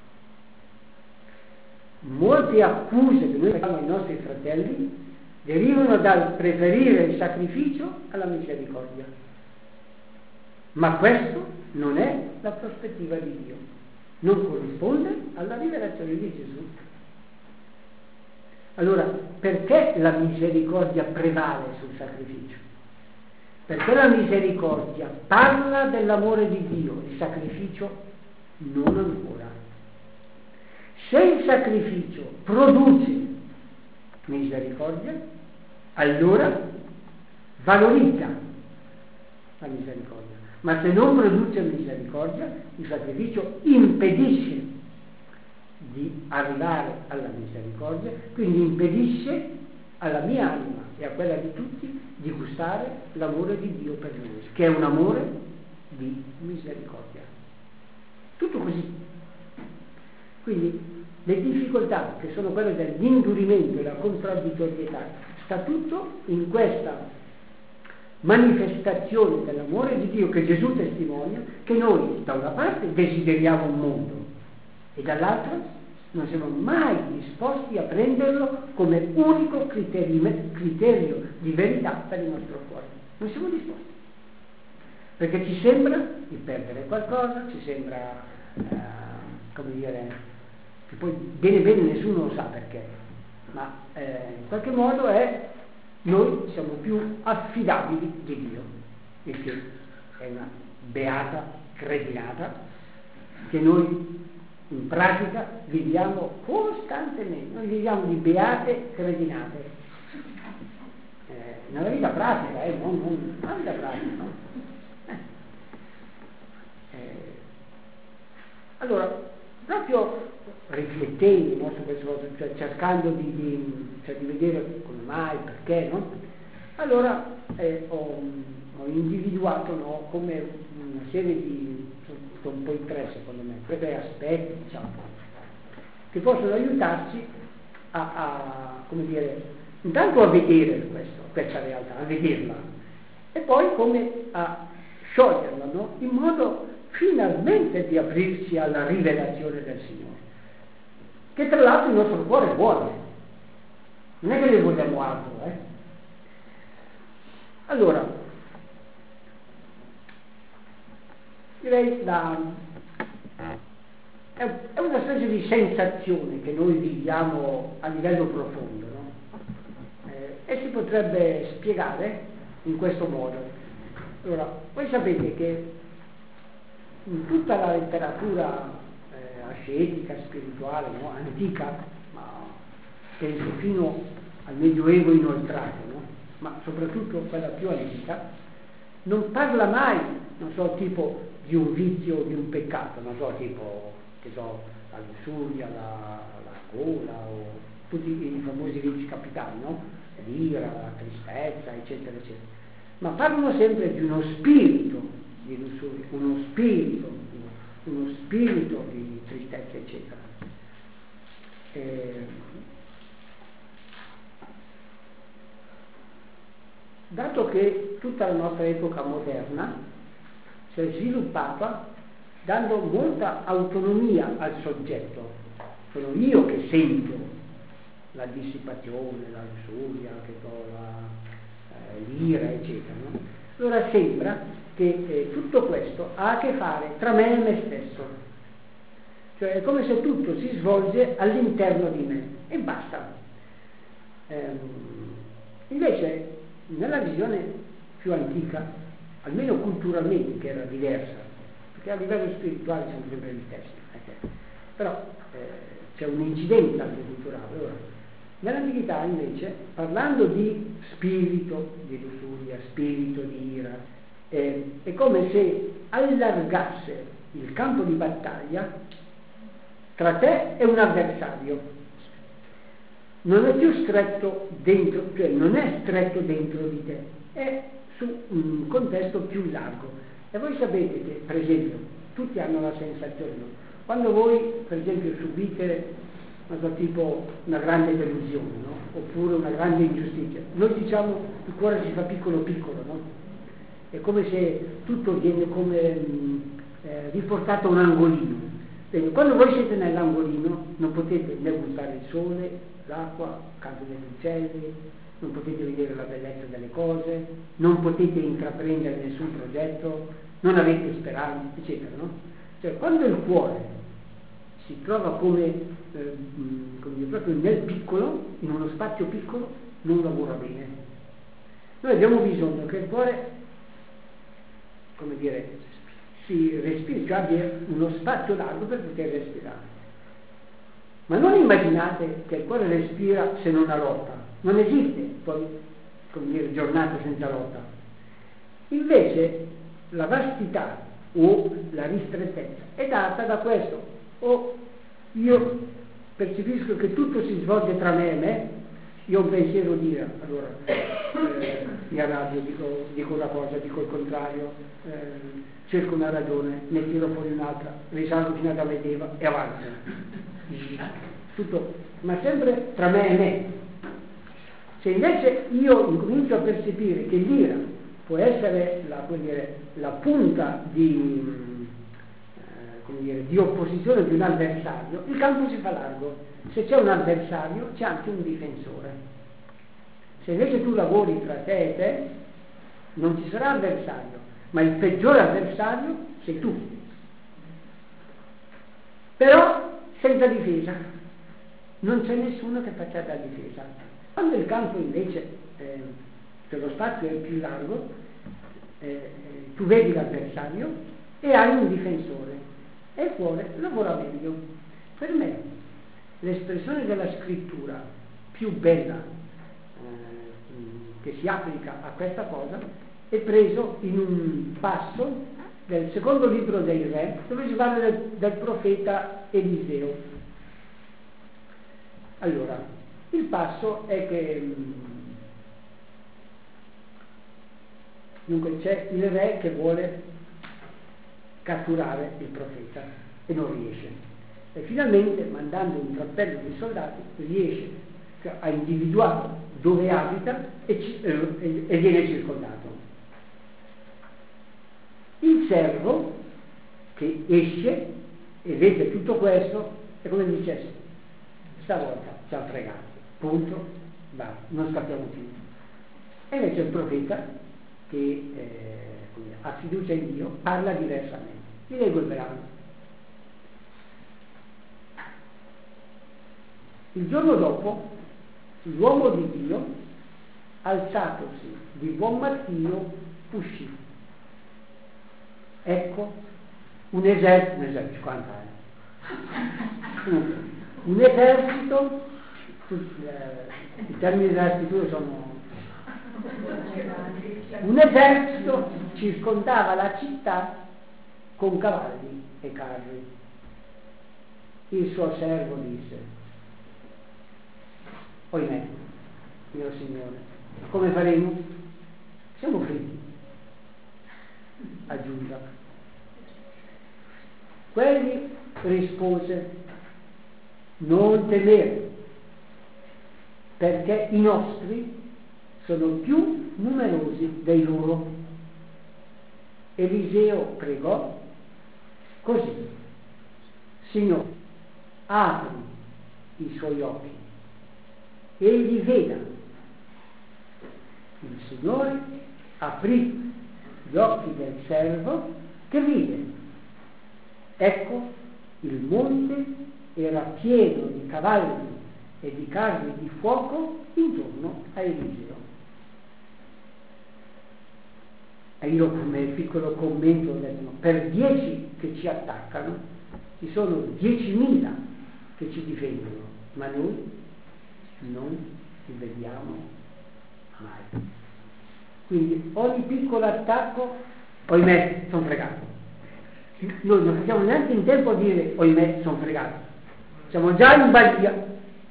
Molte accuse che noi facciamo ai nostri fratelli derivano dal preferire il sacrificio alla misericordia, ma questo non è la prospettiva di Dio, non corrisponde alla rivelazione di Gesù. Allora, perché la misericordia prevale sul sacrificio? Perché la misericordia parla dell'amore di Dio, il sacrificio non ancora. Se il sacrificio produce misericordia, allora valorizza la misericordia. Ma se non produce misericordia, il sacrificio impedisce di arrivare alla misericordia, quindi impedisce alla mia anima e a quella di tutti di gustare l'amore di Dio per noi, che è un amore di misericordia. Tutto così. Quindi le difficoltà, che sono quelle dell'indurimento e della contraddittorietà, sta tutto in questa manifestazione dell'amore di Dio che Gesù testimonia, che noi da una parte desideriamo un mondo e dall'altra non siamo mai disposti a prenderlo come unico criterio, criterio di verità per il nostro cuore. Non siamo disposti, perché ci sembra di perdere qualcosa, ci sembra eh, come dire, che poi bene bene nessuno lo sa perché, ma eh, in qualche modo è noi siamo più affidabili di Dio, il che è una beata cretinata che noi in pratica viviamo costantemente. Noi viviamo di beate cretinate eh, nella vita pratica, eh, non, non nella vita pratica, no? eh. Eh, allora proprio riflettendo, no, su queste cose, cioè cercando di, di, cioè di vedere come mai, perché, no? Allora eh, ho, ho individuato, no, come una serie di, sono un po' in tre secondo me, questi aspetti, diciamo, che possono aiutarci a, a, come dire, intanto a vedere questo, questa realtà, a vederla, e poi come a scioglierla, no? In modo finalmente di aprirsi alla rivelazione del Signore, che tra l'altro il nostro cuore è buono, non è che ne vogliamo altro, eh? Allora, direi da, è è, è una specie di sensazione che noi viviamo a livello profondo, no? Eh, e si potrebbe spiegare in questo modo. Allora, voi sapete che in tutta la letteratura eh, ascetica, spirituale, no? Antica, ma penso fino al Medioevo inoltrato, no? Ma soprattutto quella più antica, non parla mai, non so, tipo di un vizio o di un peccato, non so, tipo, che so, la lussuria, la, la gola, o tutti i famosi vizi capitali, no? L'ira, la tristezza, eccetera, eccetera. Ma parlano sempre di uno spirito di lussuria, uno spirito, uno spirito di tristezza, eccetera. Eh, dato che tutta la nostra epoca moderna si è sviluppata dando molta autonomia al soggetto, sono io che sento la dissipazione, la lussuria, che so, la, eh, l'ira, eccetera, no? Allora sembra che eh, tutto questo ha a che fare tra me e me stesso, cioè è come se tutto si svolge all'interno di me e basta. Ehm, invece nella visione più antica, almeno culturalmente, che era diversa, perché a livello spirituale siamo sempre gli stessi, okay? Però eh, c'è un'incidenza anche culturale. Allora, nell'antichità invece, parlando di spirito di lussuria, spirito di ira, eh, è come se allargasse il campo di battaglia tra te e un avversario. Non è più stretto dentro, cioè non è stretto dentro di te, è su un contesto più largo. E voi sapete che, per esempio, tutti hanno la sensazione, no? Quando voi, per esempio, subite non so, tipo una grande delusione, no? Oppure una grande ingiustizia, noi diciamo il cuore si fa piccolo piccolo, no? È come se tutto viene come mh, eh, riportato a un angolino. Bene, quando voi siete nell'angolino non potete né gustare il sole, l'acqua, il canto degli uccelli, non potete vedere la bellezza delle cose, non potete intraprendere nessun progetto, non avete speranze, eccetera, no? Cioè, quando il cuore si trova come, eh, come dire, proprio nel piccolo, in uno spazio piccolo, non lavora bene. Noi abbiamo bisogno che il cuore, come dire, si respiri, cioè abbia uno spazio largo per poter respirare. Ma non immaginate che il cuore respira se non ha lotta. Non esiste poi, come dire, giornata senza lotta. Invece la vastità o la ristrettezza è data da questo. O io percepisco che tutto si svolge tra me e me, io ho un pensiero di ira, allora eh, mi arrabbio, dico, dico una cosa, dico il contrario, eh, cerco una ragione, ne tiro fuori un'altra, risalgo fino ad Avedeva e avanzo. Tutto, ma sempre tra me e me. Se invece io incomincio a percepire che l'ira può essere la, come dire, la punta di, eh, come dire, di opposizione di un avversario, il campo si fa largo. Se c'è un avversario c'è anche un difensore. Se invece tu lavori tra te e te non ci sarà avversario, ma il peggiore avversario sei tu, però senza difesa. Non c'è nessuno che faccia da difesa. Quando il campo invece, eh, cioè lo spazio è più largo, eh, tu vedi l'avversario e hai un difensore e il cuore lavora meglio. Per me l'espressione della scrittura più bella eh, che si applica a questa cosa è preso in un passo del secondo libro dei Re, dove si parla del, del profeta Eliseo. Allora, il passo è che dunque c'è il re che vuole catturare il profeta e non riesce, e finalmente, mandando un trappello di soldati, riesce, cioè ha individuato dove abita e, ci, eh, e viene circondato. Il servo che esce e vede tutto questo è come dicesse: stavolta ci ha fregato, punto, va, non scappiamo più. E invece il profeta che eh, ha fiducia in Dio parla diversamente. Vi leggo il brano. Il giorno dopo, l'uomo di Dio, alzatosi di buon mattino, uscì. Ecco, un esercito, un esercito, quanta è? Un esercito, i termini della scrittura sono... Un esercito circondava la città con cavalli e carri. Il suo servo disse: oimè, mio Signore, come faremo? Siamo fritti. Aggiunga. Quelli rispose: non temere, perché i nostri sono più numerosi dei loro. Eliseo pregò così: Signore, apri i suoi occhi, egli veda. Il Signore aprì gli occhi del servo, che vide. Ecco, il monte era pieno di cavalli e di carri di fuoco intorno a Eliseo. E io, come piccolo commento, ho detto: no, per dieci che ci attaccano ci sono diecimila che ci difendono, ma noi non li vediamo mai. Quindi ogni piccolo attacco, oimè, sono fregato. Noi non facciamo neanche in tempo a dire oimè, sono fregato, siamo già in balia.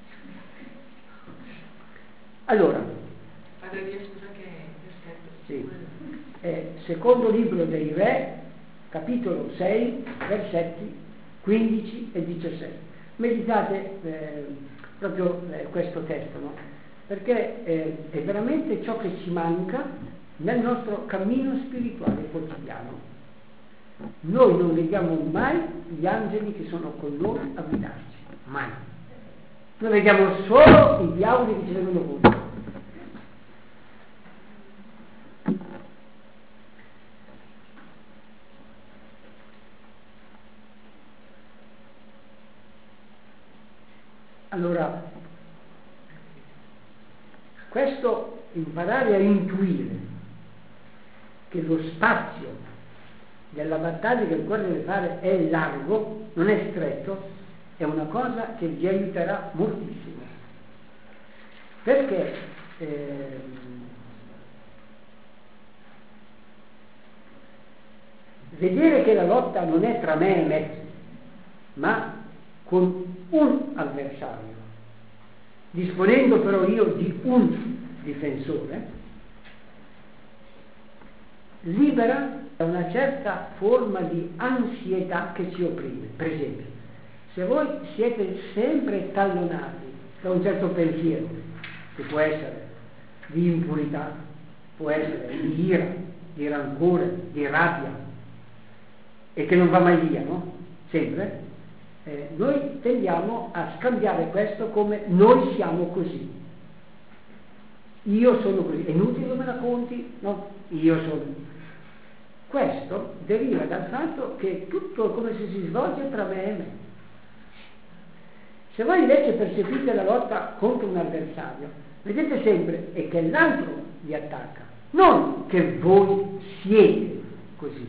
Allora, Padre Dio, scusa che versetto? sì, eh, secondo libro dei Re, capitolo sei, versetti quindici e diciassette. Meditate eh, proprio eh, questo testo, no? Perché eh, è veramente ciò che ci manca nel nostro cammino spirituale quotidiano. Noi non vediamo mai gli angeli che sono con noi a guidarci, mai. Noi vediamo solo i diavoli che ci vengono contro. Allora, questo imparare a intuire che lo spazio della battaglia che il cuore deve fare è largo, non è stretto, è una cosa che vi aiuterà moltissimo. Perché eh, vedere che la lotta non è tra me e me, ma con un avversario, disponendo però io di un difensore, libera da una certa forma di ansietà che ci opprime. Per esempio, se voi siete sempre tallonati da un certo pensiero, che può essere di impurità, può essere di ira, di rancore, di rabbia, e che non va mai via, no? Sempre, eh, noi tendiamo a scambiare questo come noi siamo così. Io sono così, è inutile che me la conti, no? Io sono. Questo deriva dal fatto che tutto è come se si svolge tra me e me. Se voi invece percepite la lotta contro un avversario, vedete sempre è che l'altro vi attacca, non che voi siete così.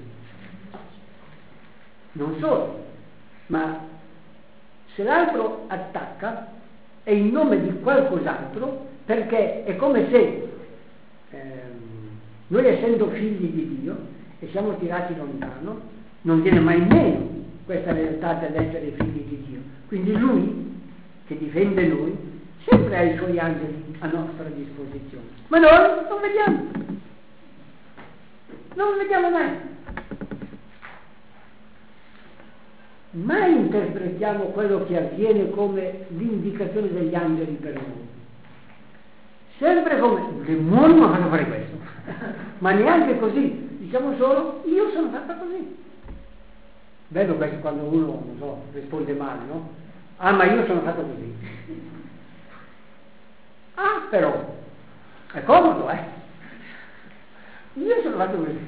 Non solo, ma se l'altro attacca è in nome di qualcos'altro, perché è come se ehm, noi, essendo figli di Dio e siamo tirati lontano, non viene mai meno questa realtà dell'essere figli di Dio. Quindi lui, che difende noi, sempre ha i suoi angeli a nostra disposizione, ma noi non vediamo, non vediamo mai. Mai interpretiamo quello che avviene come l'indicazione degli angeli per noi, sempre come il demonio mi ha fatto fare questo, ma neanche così, diciamo solo io sono fatta così. Bello questo quando uno, non so, risponde male, no? Ah, ma io sono fatto così. Ah, però è comodo, eh? Io sono fatto così.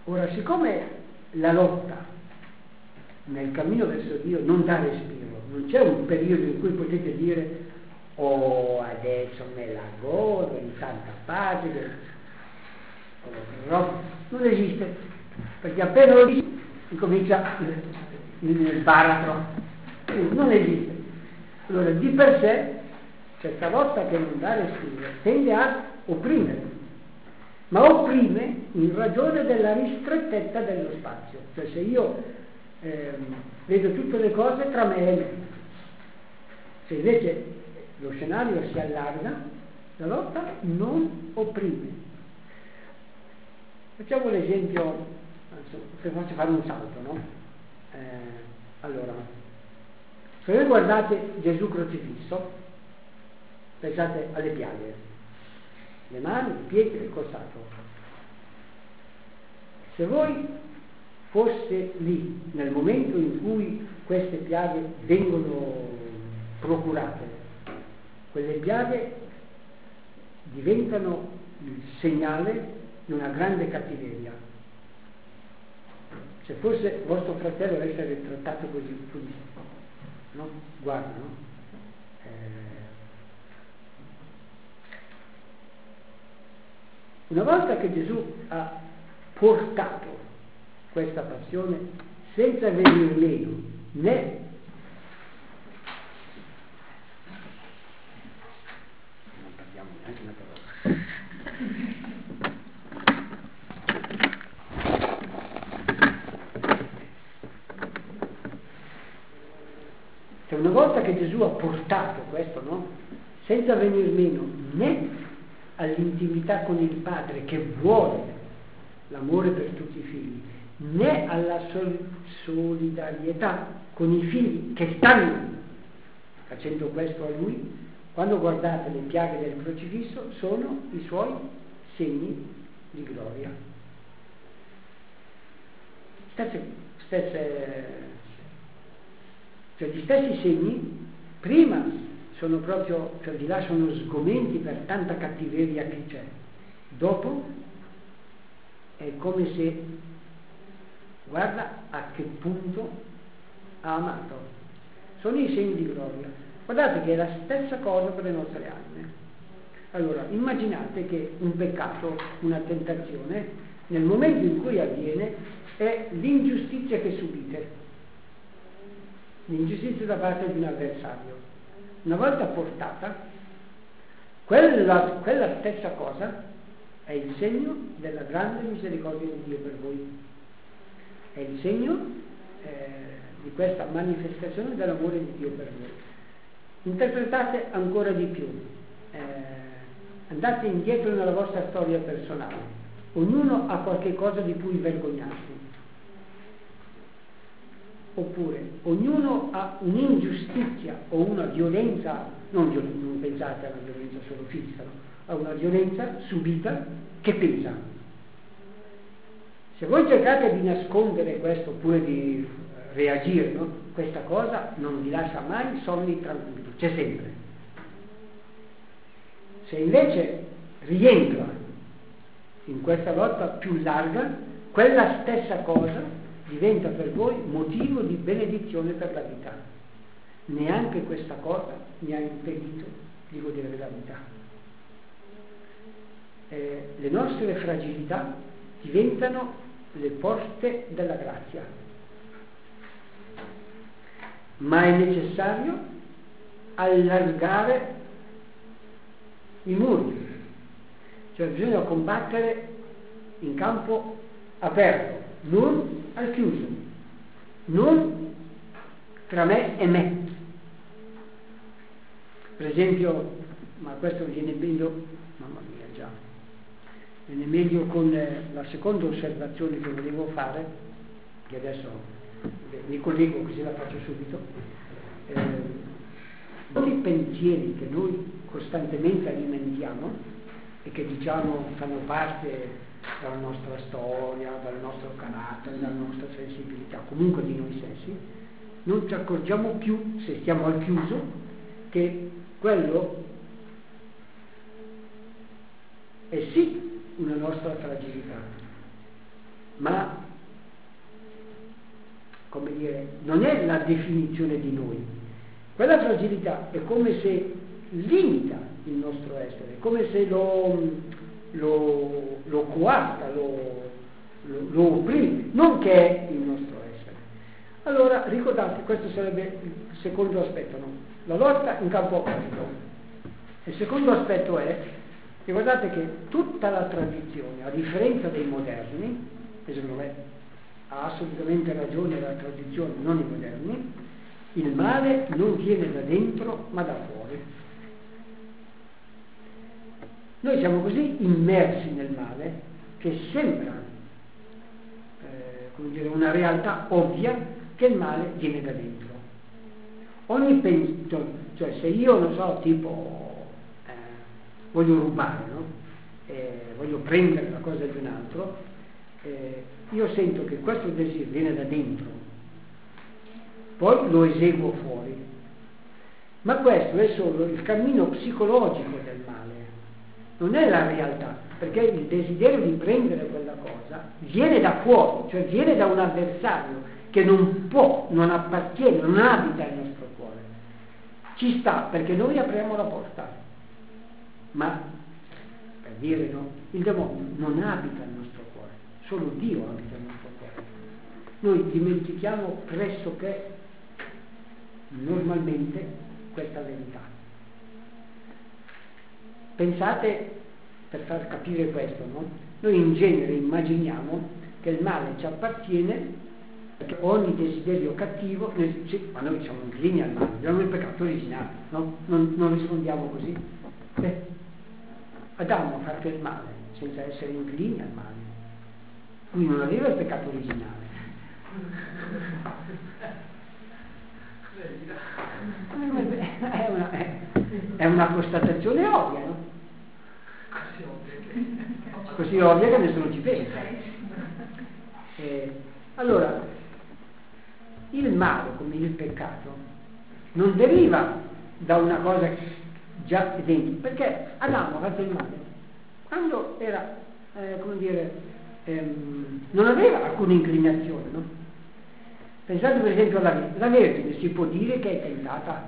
Ora, siccome la lotta nel cammino verso Dio non dà respiro, non c'è un periodo in cui potete dire oh adesso me la godo in santa pace, no, non esiste, perché appena lo dici incomincia il, il baratro, non esiste. Allora di per sé questa lotta che non dà respiro tende a opprimere, ma opprime in ragione della ristrettezza dello spazio. Cioè se io eh, vedo tutte le cose tra me e me, se invece lo scenario si allarga, la lotta non opprime. Facciamo l'esempio, se faccio fare un salto, no? Eh, allora, se voi guardate Gesù crocifisso, pensate alle piaghe, le mani, i piedi e il costato. Se voi foste lì nel momento in cui queste piaghe vengono procurate, quelle piaghe diventano il segnale di una grande cattiveria. Se fosse vostro fratello a essere trattato così, così no? Guarda, no? Eh, una volta che Gesù ha portato questa passione senza venir meno né non parliamo neanche una parola cioè una volta che Gesù ha portato questo, no? Senza venir meno né all'intimità con il Padre che vuole l'amore per tutti i figli, né alla sol- solidarietà con i figli che stanno facendo questo a lui, quando guardate le piaghe del crocifisso sono i suoi segni di gloria. Stesse, stesse, cioè gli stessi segni prima sono proprio, cioè di là sono sgomenti per tanta cattiveria che c'è, dopo è come se guarda a che punto ha amato, sono i segni di gloria. Guardate che è la stessa cosa per le nostre anime. Allora immaginate che un peccato, una tentazione, nel momento in cui avviene è l'ingiustizia che subite, l'ingiustizia da parte di un avversario. Una volta portata, quella, quella stessa cosa è il segno della grande misericordia di Dio per voi, è il segno eh, di questa manifestazione dell'amore di Dio per voi. Interpretate ancora di più, eh, andate indietro nella vostra storia personale, ognuno ha qualche cosa di cui vergognarsi, oppure ognuno ha un'ingiustizia o una violenza, non, non pensate alla violenza solo fisica, no? A una violenza subita che pesa. Se voi cercate di nascondere questo oppure di reagire, no? Questa cosa non vi lascia mai sonni tranquilli, c'è sempre. Se invece rientra in questa lotta più larga, quella stessa cosa diventa per voi motivo di benedizione per la vita. Neanche questa cosa mi ha impedito di godere la vita. Eh, le nostre fragilità diventano le porte della grazia, ma è necessario allargare i muri, cioè bisogna combattere in campo aperto, non al chiuso, non tra me e me. Per esempio, ma questo viene meglio, mamma mia già, viene meglio con la seconda osservazione che volevo fare, che adesso mi collego così la faccio subito. Eh, tutti i pensieri che noi costantemente alimentiamo e che diciamo fanno parte dalla nostra storia, dal nostro carattere, dalla nostra sensibilità, comunque di noi stessi, non ci accorgiamo più, se stiamo al chiuso, che quello è sì una nostra fragilità, ma, come dire, non è la definizione di noi. Quella fragilità è come se limita il nostro essere, come se lo, lo, lo coarta, lo, lo, lo opprime, non che è il nostro essere. Allora, ricordate, questo sarebbe il secondo aspetto, no? La lotta in campo opposto. Il secondo aspetto è, ricordate che tutta la tradizione, a differenza dei moderni, e secondo me ha assolutamente ragione la tradizione, non i moderni, il male non viene da dentro ma da fuori. Noi siamo così immersi nel male che sembra eh, come dire, una realtà ovvia che il male viene da dentro. Ogni pensiero, cioè se io non so, tipo eh, voglio rubare, no? eh, voglio prendere la cosa di un altro, eh, io sento che questo desiderio viene da dentro, poi lo eseguo fuori, ma questo è solo il cammino psicologico del male, non è la realtà, perché il desiderio di prendere quella cosa viene da fuori, cioè viene da un avversario che non può, non appartiene, non abita il nostro cuore. Ci sta perché noi apriamo la porta, ma per dire no, il demonio non abita il nostro cuore, solo Dio abita il nostro cuore. Noi dimentichiamo pressoché normalmente questa verità. Pensate, per far capire questo, no? Noi in genere immaginiamo che il male ci appartiene perché ogni desiderio cattivo, sì, ma noi siamo inclini al male, abbiamo il peccato originale, no? Non, non rispondiamo così. Beh, Adamo ha fatto il male senza essere inclini al male, lui non aveva il peccato originale. È una, è, è una constatazione ovvia, no? Così ovvia che nessuno ci pensa. Eh, allora, il male, come il peccato, non deriva da una cosa già identica, perché Adamo ha fatto il male quando era, eh, come dire, ehm, non aveva alcuna inclinazione, no? Pensate per esempio alla Vergine. La Vergine si può dire che è tentata?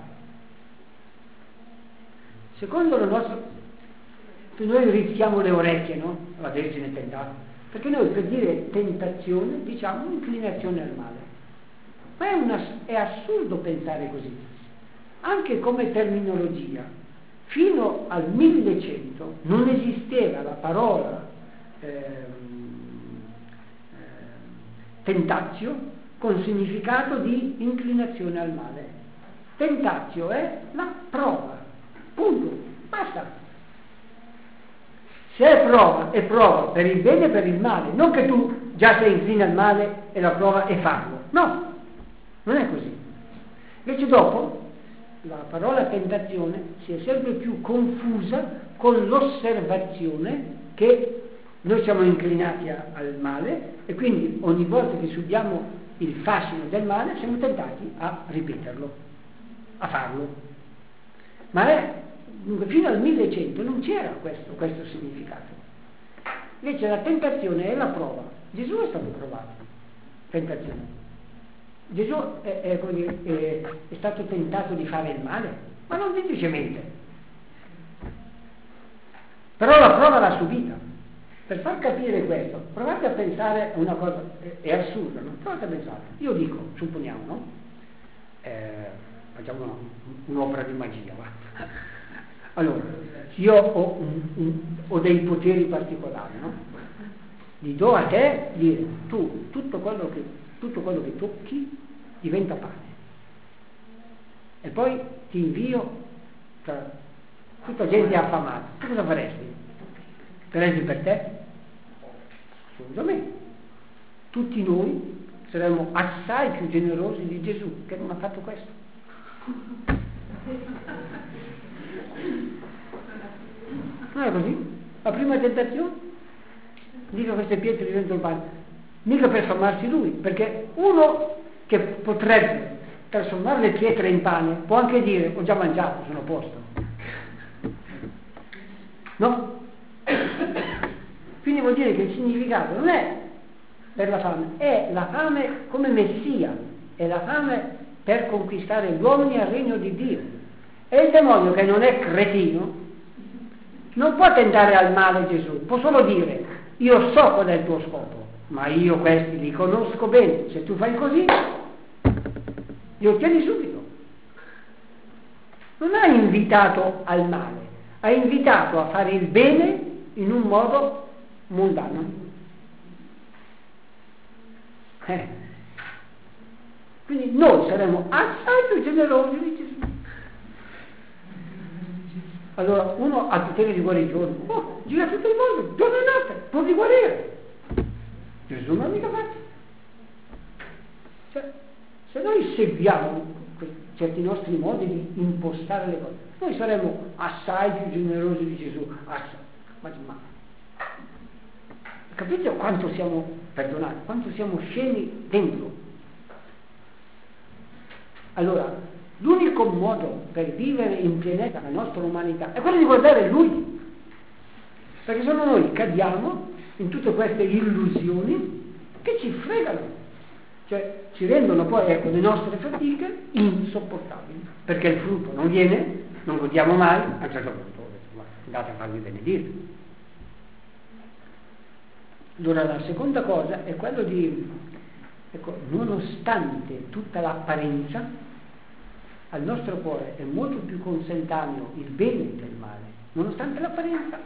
Secondo la nostra, noi rizziamo le orecchie, no? La Vergine è tentata, perché noi per dire tentazione diciamo inclinazione al male. Ma è, una, è assurdo pensare così, anche come terminologia. Fino al millecento non esisteva la parola ehm, ehm, tentatio con significato di inclinazione al male. Tentatio è la prova, punto, basta. Se è prova, è prova per il bene e per il male, non che tu già sei incline al male e la prova è farlo, no. Non è così. Invece dopo la parola tentazione si è sempre più confusa con l'osservazione che noi siamo inclinati a, al male e quindi ogni volta che subiamo il fascino del male siamo tentati a ripeterlo, a farlo. Ma è, fino al millecento non c'era questo, questo significato. Invece la tentazione è la prova. Gesù è stato provato. Tentazione. Gesù è, è, è, è stato tentato di fare il male, ma non semplicemente. Però la prova l'ha subita. Per far capire questo, provate a pensare a una cosa, è, è assurda, no? Provate a pensare. Io dico, supponiamo, no? Eh, facciamo una, un'opera di magia, va? Allora, io ho, un, un, ho dei poteri particolari, no? Li do a te, dire, tu, tutto quello che tutto quello che tocchi diventa pane e poi ti invio tra tutta gente affamata. Tu cosa faresti? Faresti per te? Assolutamente. Tutti noi saremmo assai più generosi di Gesù che non ha fatto questo. Non è così? La prima tentazione dico queste pietre diventano pane, mica per fermarsi lui, perché uno che potrebbe trasformare le pietre in pane può anche dire ho già mangiato, sono a posto, no? Quindi vuol dire che il significato non è per la fame, è la fame come Messia, è la fame per conquistare gli uomini al regno di Dio. E il demonio, che non è cretino, non può tentare al male Gesù, può solo dire: io so qual è il tuo scopo, ma io questi li conosco bene, se tu fai così li ottieni subito. Non ha invitato al male, ha invitato a fare il bene in un modo mondano. Eh. Quindi noi saremo assai più generosi di Gesù. Allora uno ha potere di guarigione, oh, gira tutto il mondo, giorno e notte, può di guarire. Gesù non ha mica fatto. Cioè, se noi seguiamo certi nostri modi di impostare le cose, noi saremo assai più generosi di Gesù. Assai. Ma, ma capite quanto siamo perdonati, quanto siamo scemi dentro? Allora, l'unico modo per vivere in pienezza la nostra umanità è quello di guardare Lui, perché se no noi cadiamo in tutte queste illusioni che ci fregano, cioè ci rendono poi, ecco, le nostre fatiche insopportabili, perché il frutto non viene, non godiamo mai. A un certo punto andate a farvi benedire. Allora la seconda cosa è quello di, ecco, nonostante tutta l'apparenza, al nostro cuore è molto più consentaneo il bene del male, nonostante l'apparenza.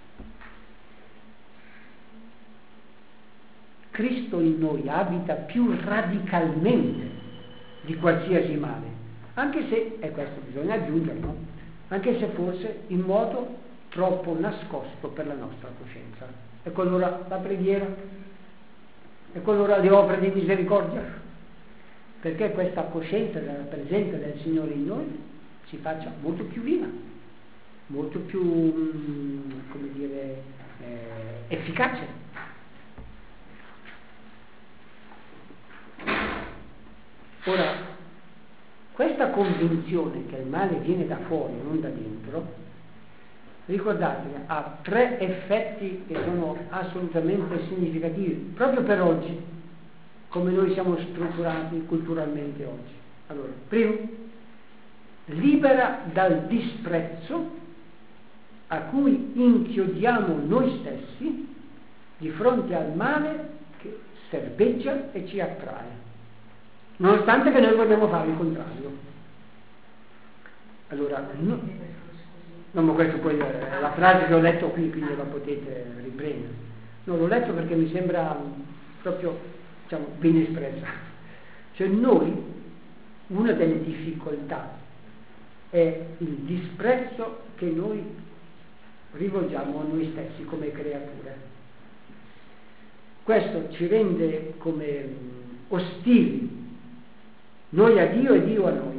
Cristo in noi abita più radicalmente di qualsiasi male, anche se, e questo bisogna aggiungerlo, anche se forse in modo troppo nascosto per la nostra coscienza. Ecco allora la preghiera, ecco allora le opere di misericordia, perché questa coscienza della presenza del Signore in noi ci faccia molto più viva, molto più, come dire, eh, efficace. Ora, questa convinzione che il male viene da fuori, non da dentro, ricordatevi, ha tre effetti che sono assolutamente significativi, proprio per oggi, come noi siamo strutturati culturalmente oggi. Allora, primo, libera dal disprezzo a cui inchiodiamo noi stessi di fronte al male che serpeggia e ci attrae, nonostante che noi vogliamo fare il contrario. Allora, no, no, ma questo poi è la frase che ho letto qui, quindi la potete riprendere. No, l'ho letto perché mi sembra proprio, diciamo, ben espressa. Cioè noi, una delle difficoltà è il disprezzo che noi rivolgiamo a noi stessi come creature. Questo ci rende come ostili, noi a Dio e Dio a noi.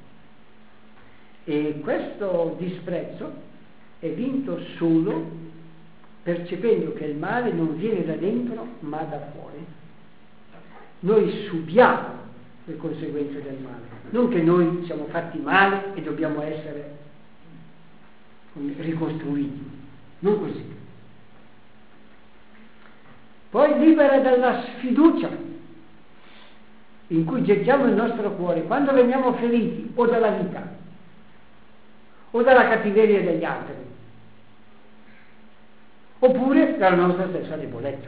E questo disprezzo è vinto solo percependo che il male non viene da dentro ma da fuori. Noi subiamo le conseguenze del male, non che noi siamo fatti male e dobbiamo essere ricostruiti, non così. Poi libera dalla sfiducia in cui gettiamo il nostro cuore quando veniamo feriti o dalla vita o dalla cattiveria degli altri, oppure dalla nostra stessa debolezza.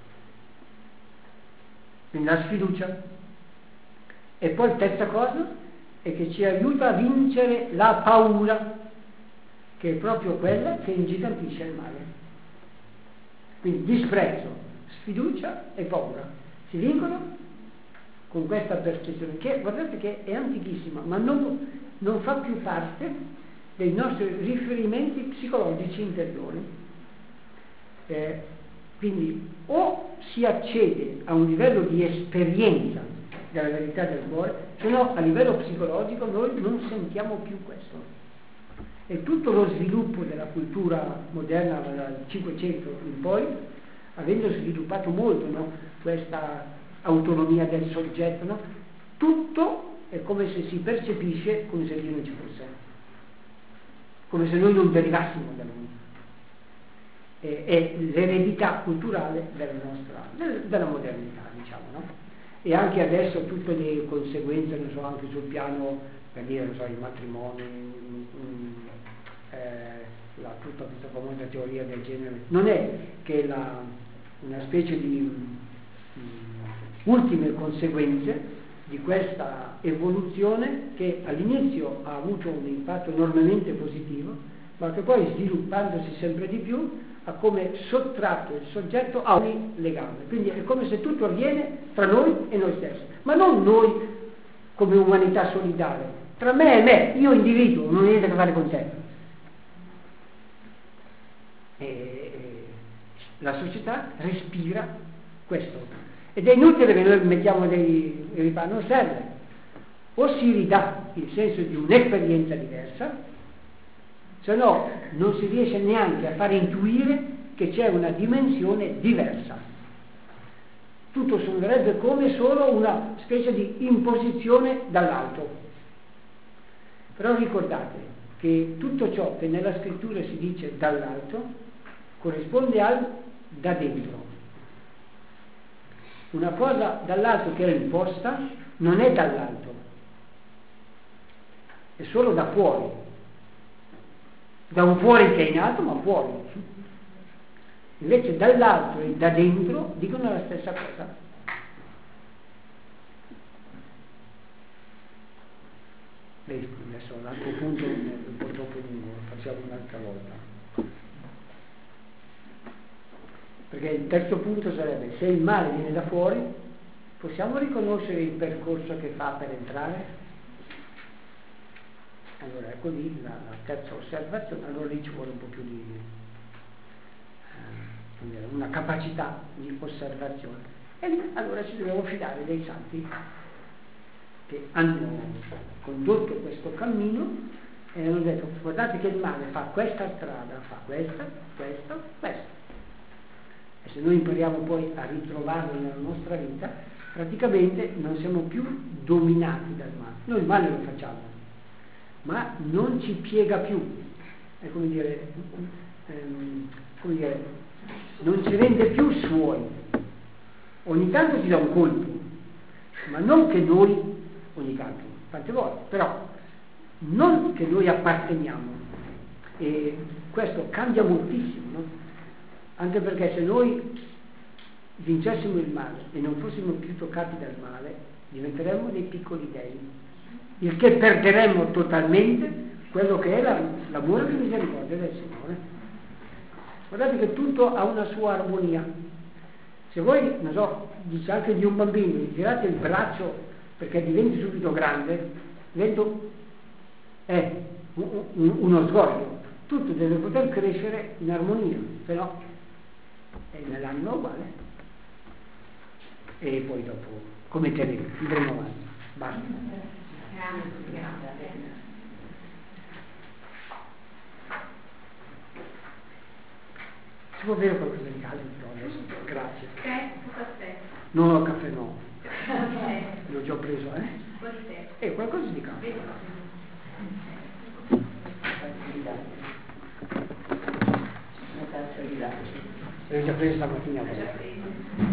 Quindi la sfiducia. E poi terza cosa è che ci aiuta a vincere la paura, che è proprio quella che ingigantisce il male. Quindi disprezzo, sfiducia e paura si vincono con questa percezione, che guardate che è antichissima, ma non, non fa più parte dei nostri riferimenti psicologici interiori. Eh, quindi o si accede a un livello di esperienza della verità del cuore, se no a livello psicologico noi non sentiamo più questo. E tutto lo sviluppo della cultura moderna dal Cinquecento in poi, avendo sviluppato molto, no, questa autonomia del soggetto, no, tutto è come se si percepisce come se Dio non ci fosse, come se noi non derivassimo da lui. è, è l'eredità culturale della nostra, della modernità, diciamo, no? E anche adesso tutte le conseguenze, non so, anche sul piano, per dire, non so, i matrimoni, mm, eh, la, tutta questa famosa teoria del genere, non è che la, una specie di mm, ultime conseguenze di questa evoluzione che all'inizio ha avuto un impatto enormemente positivo, ma che poi, sviluppandosi sempre di più, ha come sottratto il soggetto a ogni legame. Quindi è come se tutto avviene tra noi e noi stessi, ma non noi come umanità solidale, tra me e me, io individuo, non ho niente a che fare con te. E, e, la società respira questo. Ed è inutile che noi mettiamo dei ripari, non serve. O si ridà il senso di un'esperienza diversa, se no non si riesce neanche a far intuire che c'è una dimensione diversa. Tutto sembrerebbe come solo una specie di imposizione dall'alto. Però ricordate che tutto ciò che nella scrittura si dice dall'alto corrisponde al da dentro. Una cosa dall'alto che è imposta non è dall'alto, è solo da fuori, da un fuori che è in alto, ma fuori. Invece dall'alto e da dentro dicono la stessa cosa. Beh, adesso l'altro punto è un po' troppo lungo, lo facciamo un'altra volta. Perché il terzo punto sarebbe: se il male viene da fuori, possiamo riconoscere il percorso che fa per entrare? Allora ecco lì la, la terza osservazione. Allora lì ci vuole un po' più di eh, una capacità di osservazione, e lì allora ci dobbiamo fidare dei santi che hanno condotto questo cammino e hanno detto: guardate che il male fa questa strada, fa questa, questa, questa. E se noi impariamo poi a ritrovarlo nella nostra vita, praticamente non siamo più dominati dal male. Noi il male lo facciamo, ma non ci piega più. È come dire, ehm, come dire, non ci rende più suoi. Ogni tanto ci dà un colpo, ma non che noi, ogni tanto, tante volte, però non che noi apparteniamo. E questo cambia moltissimo, no? Anche perché se noi vincessimo il male e non fossimo più toccati dal male, diventeremmo dei piccoli dei, il che perderemmo totalmente quello che è la, l'amore e la misericordia del Signore. Guardate che tutto ha una sua armonia. Se voi, non so, dice anche di un bambino, gli tirate il braccio perché diventi subito grande, divento è uno sgoglio. Tutto deve poter crescere in armonia, se no è nell'anima uguale. E poi dopo come terremo, andremo avanti. Basta. Si può bere qualcosa di caldo però adesso? Grazie. Caffè o caffè? No, no, caffè no. Caffè. L'ho già preso, eh? Caffè. E qualcosa di caldo. L'ho già preso stamattina.